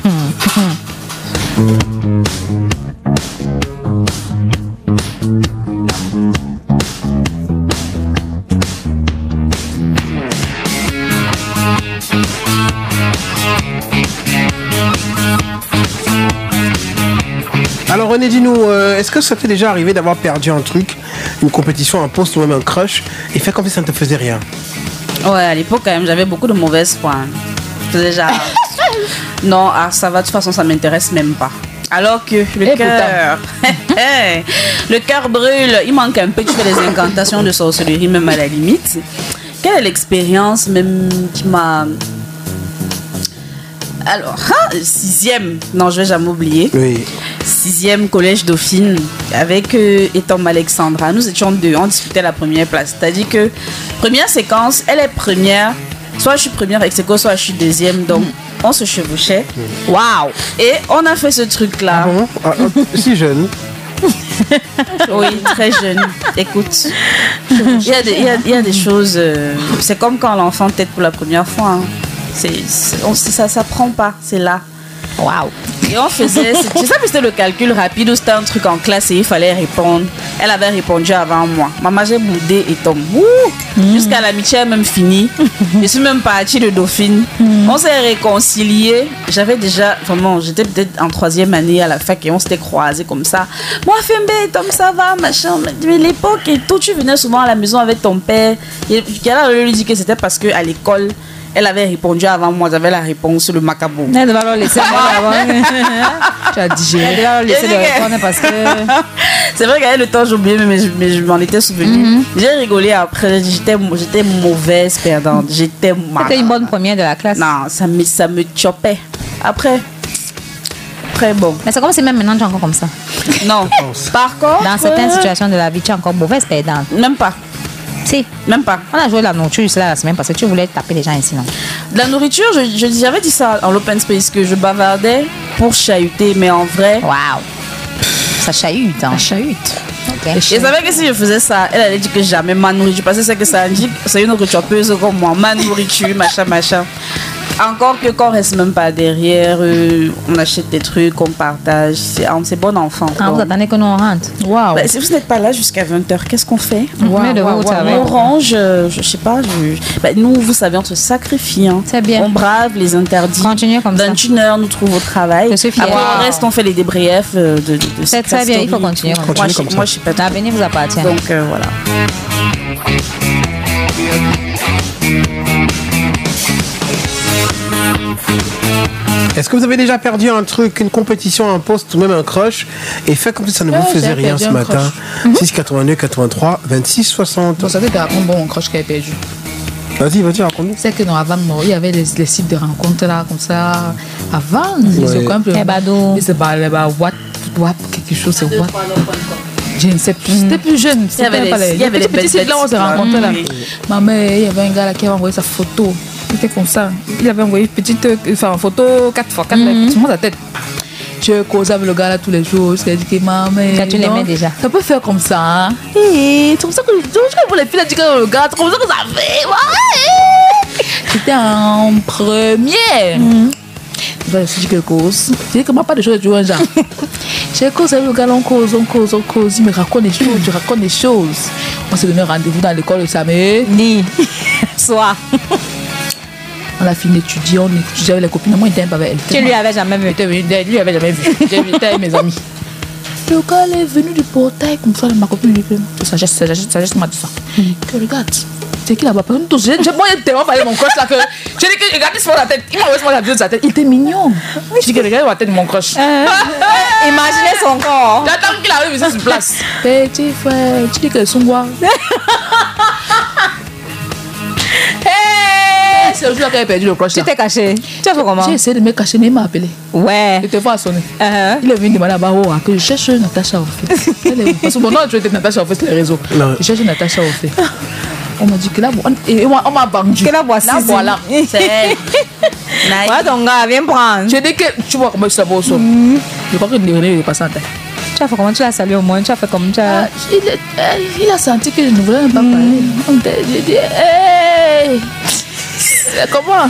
Alors René, dis-nous, euh, est-ce que ça t'est déjà arrivé d'avoir perdu un truc, une compétition, un poste ou même un crush, et fait comme si ça ne te faisait rien? Ouais, à l'époque quand même, j'avais beaucoup de mauvaises foi. Déjà, non, ah, ça va, de toute façon, ça m'intéresse même pas. Alors que le cœur, le cœur brûle, il manque un peu, tu fais des incantations de sorcellerie même à la limite. Quelle est l'expérience même qui m'a... Alors, hein, sixième, non je vais jamais oublier. Oui. Sixième collège Dauphine avec euh, Etom Alexandra. Nous étions deux, on disputait la première place. C'est-à-dire que première séquence, elle est première. Soit je suis première avec Seco, soit je suis deuxième. Donc, on se chevauchait. Waouh! Et on a fait ce truc-là. Ah bon? Ah, si jeune. Oui, très jeune. Écoute, il y a des, il y a, il y a des choses. Euh, c'est comme quand l'enfant tête pour la première fois. Hein. C'est, c'est, on, ça, ça prend pas. C'est là. Waouh! Et on faisait, je sais que c'était le calcul rapide ou c'était un truc en classe et il fallait répondre. Elle avait répondu avant moi. Maman, j'ai boudé et tombe. Mmh. Jusqu'à l'amitié même fini. Je suis même partie de Dauphine. Mmh. On s'est réconciliés. J'avais déjà, vraiment, j'étais peut-être en troisième année à la fac et on s'était croisés comme ça. Moi, Fembe, Tom, ça va, machin. Mais l'époque et tout, tu venais souvent à la maison avec ton père. Et elle lui dit que c'était parce qu'à l'école, elle avait répondu avant moi, j'avais la réponse sur le macabo. Elle devait leur laisser tu as digéré. Elle devait leur laisser le répondre parce que... C'est vrai qu'avec le temps, j'ai oublié, mais je, mais je m'en étais souvenu. Mm-hmm. J'ai rigolé après, j'étais, j'étais mauvaise perdante. J'étais malade. C'était une bonne première de la classe. Non, ça me, ça me chopait. Après, très bon. Mais c'est comme si même maintenant tu es encore comme ça. Non. Par contre... Dans certaines situations de la vie, tu es encore mauvaise perdante. Même pas. Si. Même pas. On a joué la nourriture là la semaine parce que tu voulais taper les gens ici, non? La nourriture, je, je, j'avais dit ça en open space que je bavardais pour chahuter, mais en vrai. Waouh! Ça chahute, hein? Ça chahute. Okay. Et je savais que si je faisais ça, elle allait dire que jamais ma nourriture. Parce que c'est que ça indique, c'est une autre choppeuse comme moi, ma nourriture, machin, machin. Encore que quand on reste même pas derrière, euh, on achète des trucs, on partage. C'est, c'est bon enfant. Ah, vous attendez que nous on rentre? Waouh! Bah, si vous n'êtes pas là jusqu'à vingt heures, qu'est-ce qu'on fait? Wow, wow, wow, wow, on range, euh, je, je sais pas. Je, bah, nous, vous savez, on se sacrifie. Hein. C'est bien. On brave les interdits. Continuez comme ça. vingt et une heures, nous trouvons au travail. Je suis fière. Après, wow. On reste, on fait les débriefs de, de, de c'est très bien, il faut continuer. Moi, Continue je, comme ça. moi, je sais pas. L'avenir vous appartient. Donc, euh, voilà. Est-ce que vous avez déjà perdu un truc, une compétition, un poste ou même un crush et fait comme si ça ne vous ouais, faisait rien ce matin? six quatre-vingt-deux quatre-vingt-trois vingt-six soixante. Vous savez, un bon crush qui avait perdu. Vas-y, vas-y, raconte-nous. C'est que non, avant, il y avait les, les sites de rencontres là, comme ça. Avant, ils ont quand même. Les badauds. C'est pas les what, what, quelque chose, c'est what. Je ne sais plus. C'était plus jeune. Il y avait les, les, les petits sites là où on s'est rencontrés là. Ma mère, il y avait un gars là qui avait envoyé sa photo. C'était comme ça. Il avait envoyé une petite enfin, photo quatre fois quatre mm-hmm. sur sa tête. Je causais avec le gars là tous les jours. Je lui ai dit que maman. Ça, tu l'aimais déjà. Ça peut faire comme ça. Hein? Et c'est comme ça que pour les filles, elle dit que le gars, c'est comme ça que ça fait. Ouais. C'était en première. Mm-hmm. Je me suis dit quelque chose. Je dis que moi, pas de choses du genre. J'ai causé avec le gars, on cause, on cause, on cause. Il me raconte des choses, tu racontes des choses. On s'est donné rendez-vous dans l'école de samedi. Soir. On a fini d'étudier, on étudiait avec les copines. Moi, il était avec elle. Tu lui avais jamais vu? Lui avait jamais vu. J'étais avec mes amis. Le gars est venu du portail comme ça, ma copine lui dit ça, sagesse, sagesse, sagesse m'a dit ça. Que regarde, c'est qui là-bas? J'ai tellement parlé de mon crush là que j'ai dit que regarde, il se met la tête. Il m'a envoyé la vidéo de sa tête. Il était mignon. Je dis que regarde la tête de mon crush. Imaginez son corps. J'attends qu'il arrive ici sur place. Petit frère, tu dis que son bois. C'est le jour qu'elle a perdu le crush. Tu t'es caché. Tu as fait comment? J'ai essayé de me cacher, mais il m'a appelé. Ouais. Il te voit sonner. Uh-huh. Il est venu demander à Baroa que je cherche Natacha Offé. Parce que mon nom, tu étais Natacha Offé sur les réseaux. Non. Je cherche Natacha Offé. On m'a dit que là, et on m'a vendu. Que la voici. Là, voilà. C'est elle. Ouais, ton gars, viens prendre. Je dis que tu vois comment tu savais au sol. Je crois que le est passé en tête. Tu as fait comment? Tu l'as salué au moins? Tu as fait comme ça? Il, il a senti que je ne voulais même pas parler. J'ai dit, hey! Comment?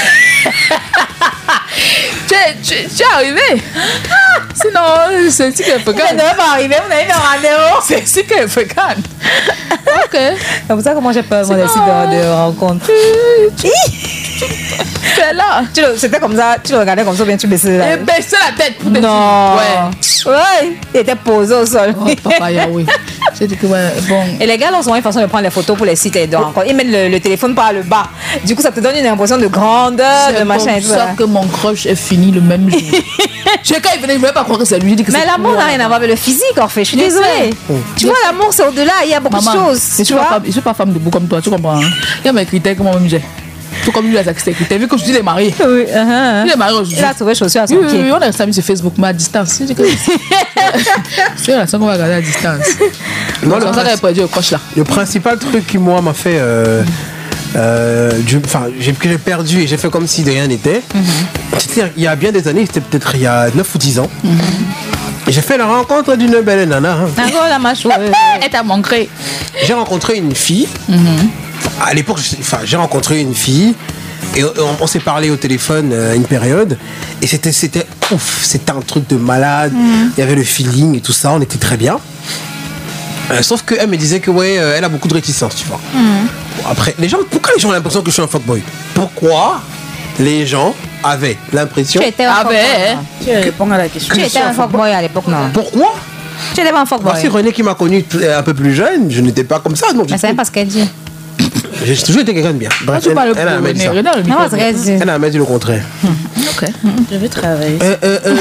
tu, tu, tu es arrivé? Sinon, c'est ici qu'elle fait calme. Vous n'êtes pas arrivé, vous n'avez pas rendez-vous. C'est ici qu'elle fait calme. Ok. C'est pour ça que moi j'ai peur moi, des sites de, de rencontre. Tu es là. C'était comme ça, tu le regardais comme ça, bien tu baissais la tête. Il baissait la tête. Non. Ouais. Ouais. Il était posé au sol. Oh, papa Yahweh. J'ai dit que ouais, bon. Et les gars, là, ont souvent une façon de prendre les photos pour les sites et donc ils mettent le, le téléphone par le bas. Du coup, ça te donne une impression de grandeur, de machin et tout. C'est ça que mon crush est fini le même jour. Je sais quand il venait, je ne voulais pas croire que c'est lui. Dit que mais l'amour n'a rien à voir avec le physique, en fait. Je suis désolée. Tu vois, l'amour, c'est au-delà. Il y a beaucoup de choses. Je ne suis pas femme debout comme toi, tu comprends. Hein? Il y a mes critères que moi-même j'ai. Tout comme lui, il a ses critères. Vu que je dis, il est marié. Oui, uh-huh. Il est marié aujourd'hui. Il a trouvé chaussures à son oui, pied. Oui, on a mis sur Facebook, mais à distance. C'est la seule qu'on va regarder à distance. Non, le, ça princi- le, coche, là. le principal truc qui, moi, m'a fait. Euh, euh, enfin, j'ai, que j'ai perdu et j'ai fait comme si de rien n'était. Mm-hmm. C'était il y a bien des années, c'était peut-être il y a neuf ou dix ans. Mm-hmm. Et j'ai fait la rencontre d'une belle nana. Hein. Encore la mâche. Elle t'a manqué. J'ai rencontré une fille. Mm-hmm. À l'époque, enfin, j'ai rencontré une fille et on, on s'est parlé au téléphone euh, une période et c'était c'était ouf, c'était un truc de malade. Mm. Il y avait le feeling et tout ça, on était très bien. Euh, sauf qu'elle me disait que ouais, euh, elle a beaucoup de réticence, tu vois. Mm. Bon, après, les gens, pourquoi les gens ont l'impression que je suis un fuckboy? Pourquoi les gens avaient l'impression? Tu étais un fuckboy. Tu réponds à la question. Tu étais un fuckboy à l'époque, non? Pourquoi? Tu étais pas un fuckboy. Voici René qui m'a connu un peu plus jeune, je n'étais pas comme ça. Non, mais c'est même pas ce qu'elle dit. J'ai toujours été quelqu'un de bien. Bref, elle, elle, elle a dit ça. Non, elle a dit le contraire. Ok, je vais travailler. Euh, euh, euh,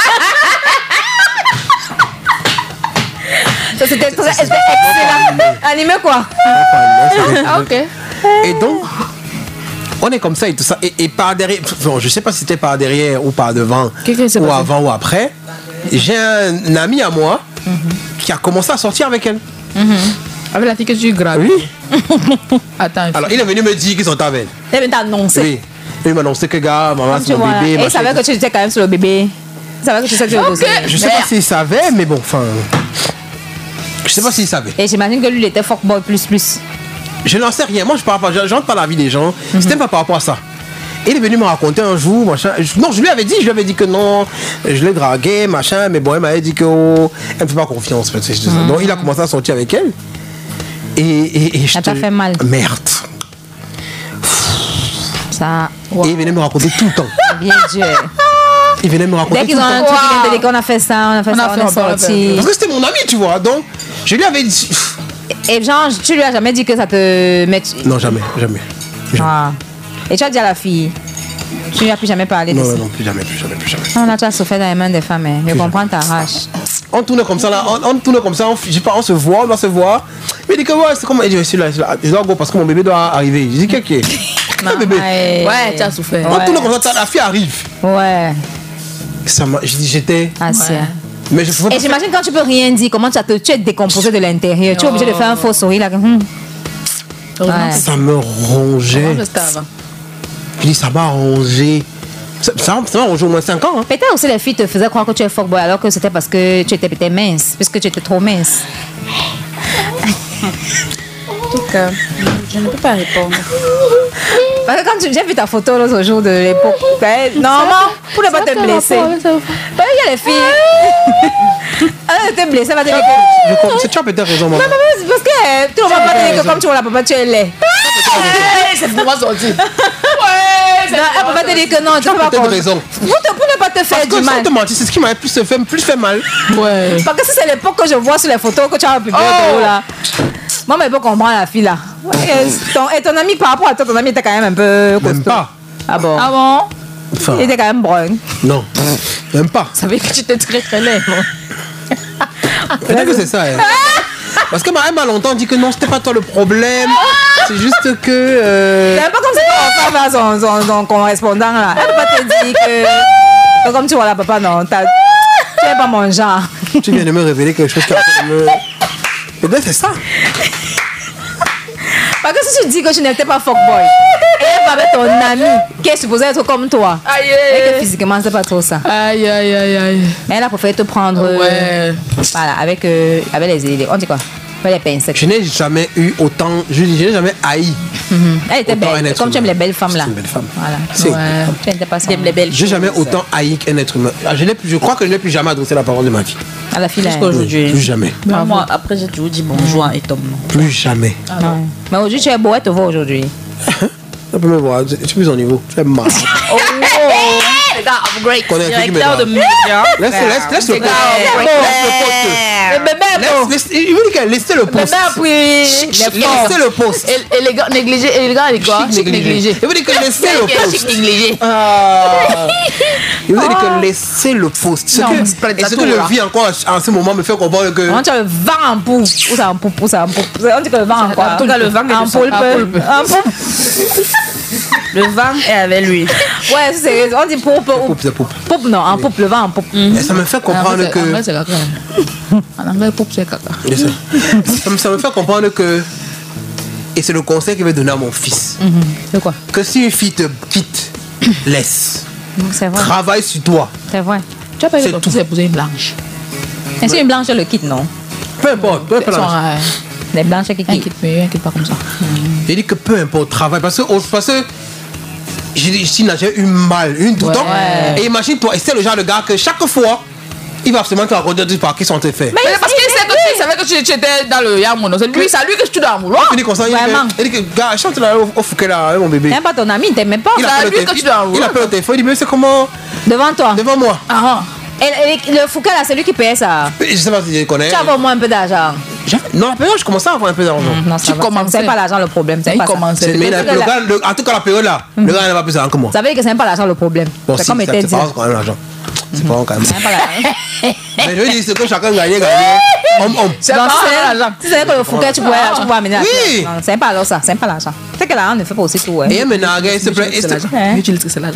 ça c'était très excellent. Animé quoi? Ah ok. Et donc, on est comme ça et tout ça. Et, et par derrière, bon, je sais pas si c'était par derrière ou par devant, ou passé? Avant ou après. J'ai un ami à moi mm-hmm. qui a commencé à sortir avec elle. Mm-hmm. Avec la fille que tu graves. Oui. Attends. Alors, il est venu me dire qu'ils sont avec elle. Il est venu t'annoncer. Oui. Il m'a annoncé que, gars, maman, c'est mon bébé. Et il savait que tu étais quand même sur le bébé. Il savait que tu étais sur le bébé. Je sais pas s'il savait, mais bon, enfin. Je sais pas s'il savait. Et j'imagine que lui, il était fuckboy plus plus. Je n'en sais rien. Moi, je parle pas. Je rentre pas dans la vie des gens. Mm-hmm. C'était pas par rapport à ça. Il est venu me raconter un jour, machin. Non, je lui avais dit, je lui avais dit que non, je l'ai dragué, machin, mais bon, elle m'avait dit que oh, elle me fait pas confiance. Mm-hmm. Donc, il a commencé à sortir avec elle. Et, et, et je ça t'a te... fait mal. Merde. Ça. Wow. Et il venait me raconter tout le temps. Bien dur. Il venait me raconter Dès qu'ils tout ont le un temps. truc, ils viennent te dire qu'on a fait ça, on a fait on ça, a on est sorti. Parce que c'était mon ami, tu vois. Donc, je lui avais dit. Et genre, tu lui as jamais dit que ça te met. Non, jamais, jamais. jamais. Ah. Et tu as dit à la fille. Tu lui as plus jamais parlé de non, ça? Non, non, plus jamais, plus jamais, plus jamais. On a déjà souffert dans les mains des femmes, hein. Je comprends ta rage. On tourne comme ça, là, on, on tourne comme ça, on, je sais pas, on se voit, on doit se voir. Mais il dit que ouais, c'est comme. Je suis là, je dois go parce que mon bébé doit arriver. Je dis que qui non, bébé. Ouais, ouais, tu as souffert. On ouais. tourne comme ça, la fille arrive. Ouais. Ça m'a. Je dis, j'étais. Ah, c'est. Ouais. Mais je Et j'imagine quand tu peux rien dire, comment tu, te, tu es décomposé de l'intérieur. Oh. Tu es obligé de faire un faux sourire là. Hum. Ouais. Ça me rongeait. Je dis, ça m'a rongé. Ça, ça, ça m'a rongé au moins cinq ans. Hein. Peut-être aussi les filles te faisaient croire que tu es fuckboy alors que c'était parce que tu étais peut-être mince, puisque tu étais trop mince. En tout cas, je ne peux pas répondre. Parce que quand tu, j'ai vu ta photo l'autre jour de l'époque, normalement, pour ne pas te blesser. Il y a les filles. Elle était blessée, elle va te dire que. Tu as peut-être raison, maman. Non, non, parce que tout le monde va te dire que comme tu vois la papa, tu es laid. C'est pour moi sorti. Ouais, elle peut pas te dire que non, tu as peut-être raison. Pour ne pas te faire du mal. C'est ce qui m'a plus fait, plus fait mal. Ouais. Parce que si c'est l'époque que je vois sur les photos que tu as publiées là. Moi, mais je peux comprendre la fille là. Ton, et ton ami, par rapport à toi, ton ami était quand même un peu costaud. Même pas. Ah bon? Ah bon? Enfin, il était quand même brun. Non, même pas. Ça veut dire que tu t'es très très laid. Peut-être que c'est ça. Hein. Parce que elle m'a longtemps dit que non, c'était pas toi le problème. C'est juste que. Euh... C'est pas comme si on va faire son, son, son correspondant là. Elle peut pas te dire que. que comme tu vois là, papa, non, tu es pas mon genre. Tu viens de me révéler quelque chose qui a me. Peut-être c'est ça. Parce que si tu dis que tu n'étais pas fuckboy, et elle va avec ton ami qui est supposé être comme toi, aïe, et que physiquement c'est pas trop ça. Aïe, aïe, aïe, aïe. Mais elle a préféré te prendre. Ouais. Euh, voilà, avec, euh, avec les, les. On dit quoi? Avec les pincettes. Je n'ai jamais eu autant. Je, je n'ai jamais haï. Mm-hmm. Elle était belle. Comme tu aimes les belles femmes là. C'est une belle femme. Voilà. C'est. Ouais. Tu n'étais pas ça. les belles. J'ai jamais autant haï qu'un être humain. Je, je crois que je n'ai plus jamais adressé la parole de ma vie. À la fille là. Aujourd'hui. Plus jamais. Bah, moi, après, j'ai toujours dit bonjour et Tom. Plus jamais. Ah, non. Mais aujourd'hui, tu es beau, elle te voit aujourd'hui. Tu peux me voir, tu es plus en niveau. Tu es mal. Oh, Les gars, upgrade. Qu'on a un truc qui me Directeur de donne. médias. Laisse, laisse, laisse le Les poste. gars, Laisse le poste. Le bébé est beau. Laisse, laisse, il veut dire qu'elle laisse le Le poste. bébé a pris les forts. Laissez le poste. Et- Élégant, négligé, élégant, et quoi? Chic négligé. Il veut dire que laissez le poste. Chic négligé. Ah. Il veut dire que laissez le poste. Ce Non, que, c'est pas et ce que tout, je là. vis encore en ce moment me fait comprendre que. On dit le vent en poupe. Où ça en poupe? Où ça en poupe? On dit que le vent en quoi? En tout cas, le vent est en de son- poulpe. en poulpe. En poupe. Le vent est avec lui. Ouais, c'est sérieux. On dit poupe ou Poupe, c'est poupe. poupe, non, en poupe, le vent en poupe. Et ça me fait comprendre que. En anglais, c'est caca. En anglais, poupe, c'est caca. Je sais. ça, me, ça me fait comprendre que. Et c'est le conseil qu'il va donner à mon fils. C'est quoi? Que si une fille te quitte, laisse. C'est vrai. Travaille sur toi. C'est vrai. Tu as pas C'est eu ton fils épouser une blanche. Et si une blanche le quitte, non? Peu importe. Peu Elles sont importe. rares. Les blanches qui Un quittent. quitte, mais un quitte pas comme ça. J'ai dit que peu importe, travaille. Parce que, parce que j'ai dit, si j'ai eu mal, une tout le temps. Ouais. Et imagine-toi, et c'est le genre de gars que chaque fois, il va absolument te raconter des par qui sont tes faits. Mais parce qu'il sait que tu savais que tu tu étais dans le Yamono. C'est lui, c'est à lui que tu dois vouloir. Il dit comme ça, il Vraiment. dit, il dit que, gars, chante là au, au Fouquet là, avec mon bébé. T'aimes pas ton ami, il t'aime même pas. Il C'est à appelle lui le que téléphone. tu dois Il vouloir. appelle au téléphone, il dit, mais c'est comment? Devant toi. Devant moi. Ah, Et, et le Foucault là, c'est lui qui payait ça. Je sais pas si je le connais. Tu as au moins un peu d'argent. J'avais- Non, la période, je commençais à avoir un peu d'argent. Non, ça Tu va. commençais. C'est pas l'argent le problème. C'est il pas ça. commençait. C'est- Mais la- Le le gars, gars, le- en tout cas, la période là, le gars n'a pas plus d'argent que moi. Ça veut dire que c'est même pas l'argent le problème. Bon, C'est si, comme c'est était c'est dit. pas quand même l'argent. C'est pas quand même. C'est même pas l'argent. Mais je veux dire, c'est que chacun gagnait, gagnait. Homme, homme. c'est Donc, pas c'est- l'argent. Si c'est que le Foucault, tu pourrais, tu pourrais amener la Oui. Non, c'est pas alors ça. C'est pas l'argent. C'est que l'argent ne fait pas aussi tout. Ouais. Et elle me narguait, s'il te plaît. C'est l'argent. Hein? J'utilise que c'est l'argent.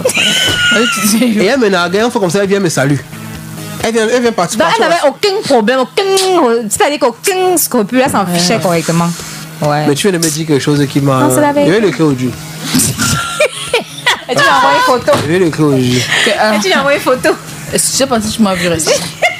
Et elle me narguait, une fois comme ça, elle vient me salue. Elle vient, elle vient partir. Donc, elle n'avait aucun problème, aucun. C'est-à-dire qu'aucun scrupule, elle s'en fichait correctement. Ouais. Mais tu viens de me dire quelque chose qui m'a. Non, c'est la Je vais vérité. l'écrire aujourd'hui. Et tu lui as envoyé une photo. Je vais l'écrire aujourd'hui. Et tu lui as envoyé une photo. Je sais pas si tu m'as vu récemment.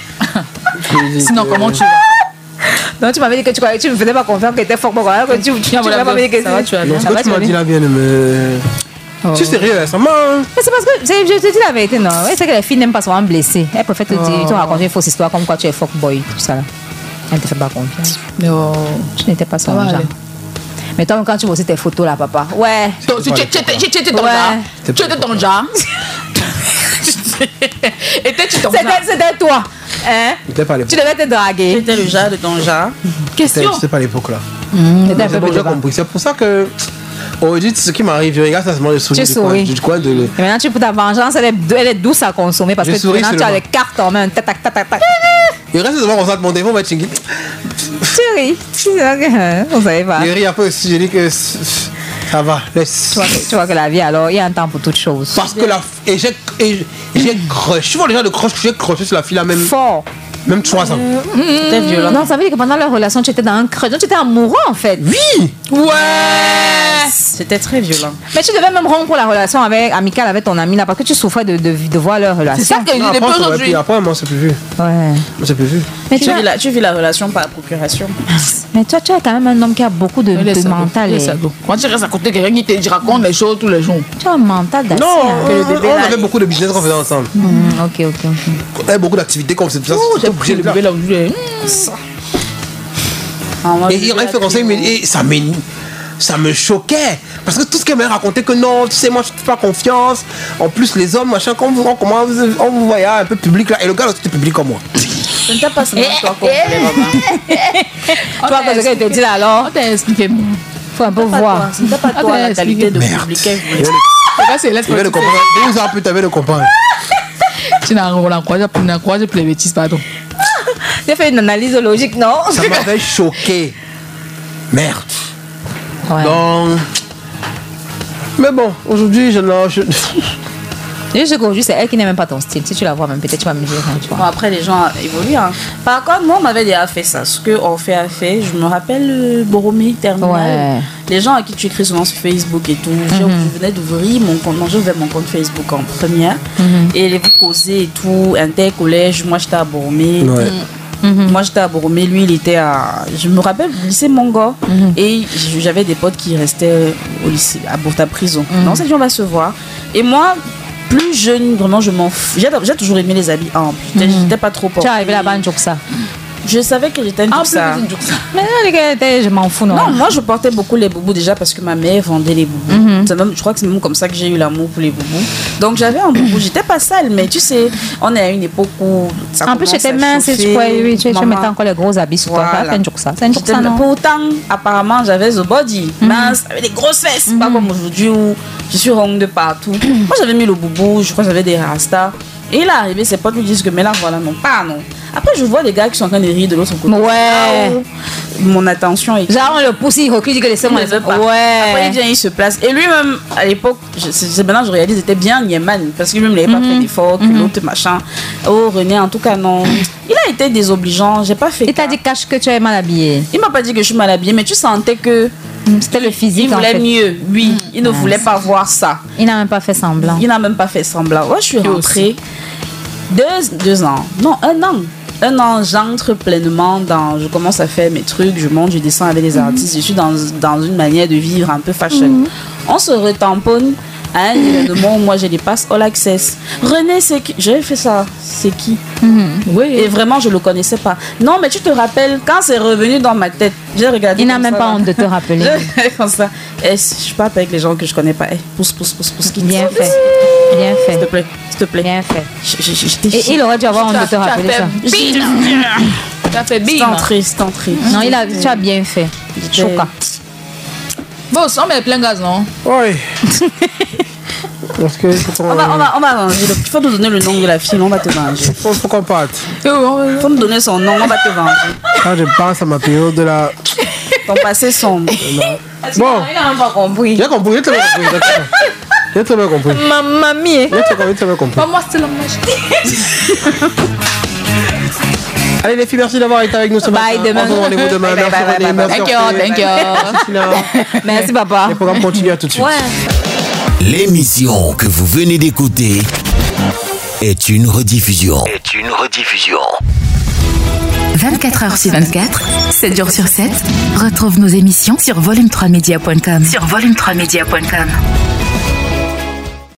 Sinon, comment tu vas? Donc, tu m'avais dit que tu croyais que tu ne faisais pas confiance, que tu étais fort pour moi. Que tu tu tu voilà, m'avais pas dit que ça va, tu vas bien. Non, ce Ça que va, tu m'as vas dit là vient de me. Tu es sérieux, ça m'a. Mais c'est parce que c'est- je te dis la vérité, non. Ouais, c'est que les filles n'aiment pas souvent blesser. Elles préfèrent te dire, Oh. te raconter une fausse histoire comme quoi tu es fuckboy, tout ça là. Elles ne te font pas confiance. Non. Tu n'étais pas son va genre. aller. Mais toi, quand tu vois aussi tes photos là, papa. Ouais. Donc, Tu tu- tu- tu- tu étais ton Ouais. genre. Tu étais ton genre. Étais-tu ton genre? C'était c'était toi. Hein? C'était pas à Tu l'époque. devais te draguer. C'était le genre de ton genre. Question. C'était c'était pas à l'époque là. C'était un C'est peu bon, plus j'ai devant. compris. C'est pour ça que. Aujourd'hui, ce qui m'arrive, je regarde ça, c'est moi, je souris Tu du coin, souris. du coin de. Et maintenant, tu pour ta vengeance, elle est, elle est douce à consommer parce Je que souris maintenant, tu as seulement. les cartes en main. Tac, tac, tac, tac, tac. Il reste devant comme ça, mon téléphone va être chingui. Tu ris. Tu sais que, hein, on savait pas. Il rit un peu aussi, j'ai dit que c- ça va, laisse. Tu vois, que, tu vois que la vie, alors, il y a un temps pour toutes choses. Parce que la. Et j'ai et j'ai crush. Tu vois les gens de crush, j'ai crushé sur la fille là même. Fort. Même trois ans. C'était violent. Non, ça veut dire que pendant leur relation, tu étais dans un crush. Donc, tu étais amoureux, en fait. Oui. Ouais. C'était très violent. Mais tu devais même rompre la relation avec, amicale avec ton ami là parce que tu souffrais de, de, de voir leur relation. C'est ça que Non, j'ai après, peur ça aurait aujourd'hui. pu- après, moi, c'est plus vu. Ouais. Moi, c'est plus vu. Mais Tu tu, vis, as- la, tu vis la relation par procuration. mais toi, tu es quand même un homme qui a beaucoup de, Laisse de ça go, mental. laisse et- ça go. Quand tu restes à côté de quelqu'un qui te dit, raconte les choses tous les jours. Tu as un mental d'acier. Non, hein. on, on avait beaucoup de business qu'on faisait ensemble. Hmm, ok, ok, ok. On avait beaucoup d'activités comme c'est ça. Oh, c'est j'ai tout pris le là. bébé là aujourd'hui. Et il aurait fait conseil, mais et ça me, ça me choquait. Parce que tout ce qu'elle m'a raconté, que non, tu sais, moi je ne fais pas confiance. En plus, les hommes, machin, quand vous, on, commence, on vous voyait un peu public là. Et le gars, c'était public comme moi. Ce n'était pas seulement toi qu'on voulait, maman. Tu vois que ce qu'elle te dit là alors, On t'a expliqué. faut un peu Pas toi. voir. Ce n'était pas Ah, toi t'as la qualité de Merde. public qu'elle voulait. Là, c'est laisse Tu viens de comprendre. Deux ans plus, tu avais de comprendre. Tu n'as rien croisé, tu n'as croisé pour les bêtises, pardon. J'ai fait une analyse logique, non? Ça m'avait choqué. Merde. Ouais. Donc. Mais bon, aujourd'hui, je n'en. je- Juste qu'aujourd'hui, c'est elle qui n'aime même pas ton style. Si tu la vois, même peut-être tu vas me dire. hein, tu Bon, vois. après, les gens évoluent. Hein. Par contre, moi, on m'avait déjà fait ça. Ce qu'on fait a fait. Je me rappelle euh, Boromé, Terminal. Ouais. Les gens à qui tu écris souvent sur Facebook et tout. Je- Je venais d'ouvrir mon compte. Non, j'ouvrais mon compte Facebook en première. Et les vous causer et tout. Inter-collège. Moi, j'étais à Boromé. Ouais. Moi, j'étais à Boromé. Lui, il était à. Je me rappelle, lycée Mongo. Et j'avais des potes qui restaient au lycée, à Bourta prison. Non, cette on va se voir. Et moi, plus jeune, vraiment, je m'en fous. J'ai j'ai toujours aimé les habits amples. J'étais j'étais pas trop Tu es portée. arrivé là-bas, un jour que ça. Je savais que j'étais une Ah, Djuxa. plus une Djuxa. Mais non, les gars, je m'en fous, non. Non, moi je portais beaucoup les boubous déjà parce que ma mère vendait les boubous. Mhm. C'est même, je crois que c'est même comme ça que j'ai eu l'amour pour les boubous. Donc j'avais un boubou, j'étais pas sale, mais tu sais, on est à une époque où ça En plus, commence j'étais à mince, chauffer. tu, ouais, oui, tu, tu Maman. mettais encore les gros habits sur toi. Voilà. C'est un Djuxa. C'est un Djuxa, J'étais- non. Pourtant, apparemment, j'avais the body, mince, avec des grosses fesses, pas comme aujourd'hui où je suis ronde de partout. Moi, j'avais mis le boubou, je crois que j'avais des rastas. Et il est arrivé, ses potes lui disent que, mais là, voilà, non, pas non. Après, je vois des gars qui sont en train de rire de l'autre côté. Ouais. Ah, mon attention est. Genre, on le pousse, il recule, il dit que laissez-moi. Il ne veut pas. Ouais. Après, il vient, il se place. Et lui-même, à l'époque, je- c'est c'est maintenant que je réalise, il était bien Nieman. Parce que lui-même, il n'avait pas fait d'effort, que l'autre machin. Oh, René, en tout cas, non. Il a été désobligeant, j'ai pas fait. Il t'a dit, cache que tu es mal habillé. Il m'a pas dit que je suis mal habillée, mais tu sentais que. C'était le physique. Il en voulait fait. mieux, oui. Il ne voulait pas voir ça. Il n'a même pas fait semblant. Il n'a même pas fait semblant. Ouais, je suis rentrée. Deux, deux ans. Non, un an. Un an, j'entre pleinement dans. Je commence à faire mes trucs, je monte, je descends avec les artistes. Je suis dans, dans une manière de vivre un peu fashion. On se retamponne à un événement où moi j'ai des passes all access. René, c'est qui? J'avais fait ça. C'est qui? Oui. Et vraiment, je le connaissais pas. Non, mais tu te rappelles, quand c'est revenu dans ma tête, j'ai regardé. Il n'a comme même ça, pas là. honte de te rappeler. Je- comme ça. Et je parle pas avec les gens que je connais pas. Eh, pousse, pousse, pousse, pousse. quitte. Bien fait. Bien fait. S'il te plaît, s'il te plaît. Bien fait. Je- je- je- j'étais- Et il aurait dû avoir honte de te rappeler ça. Tu as fait bim. C'est entré, c'est entré. Non, il a, tu as bien fait. Choca. Bon, on met plein gaz, non? Ouais. Parce que faut qu'on On va, on va, on va venger. Il faut nous donner le nom de la fille, on va te venger. faut, faut qu'on parte. Il faut nous donner son nom, on va te venger. Quand je pense à ma période de la. Ton passé sombre. Bon. Il n'a même pas compris. J'ai compris, j'ai très bien compris. d'accord. J'ai très bien compris. Mamie. J'ai très bien- j'ai très bien compris. Pas moi, c'est la mèche. Allez les filles, merci d'avoir été avec nous ce matin. Bye, demain. On se donne rendez-vous demain. Bye, bye, Merci bye, René, bye, bye. merci Thank you, Orphée. thank you. Merci Sylvain. Merci, papa. Le programme continue à tout de suite. L'émission que vous venez d'écouter est une rediffusion. Est une rediffusion. vingt-quatre heures sur vingt-quatre, sept jours sur sept, retrouve nos émissions sur volume trois media point com. Sur volume trois media point com.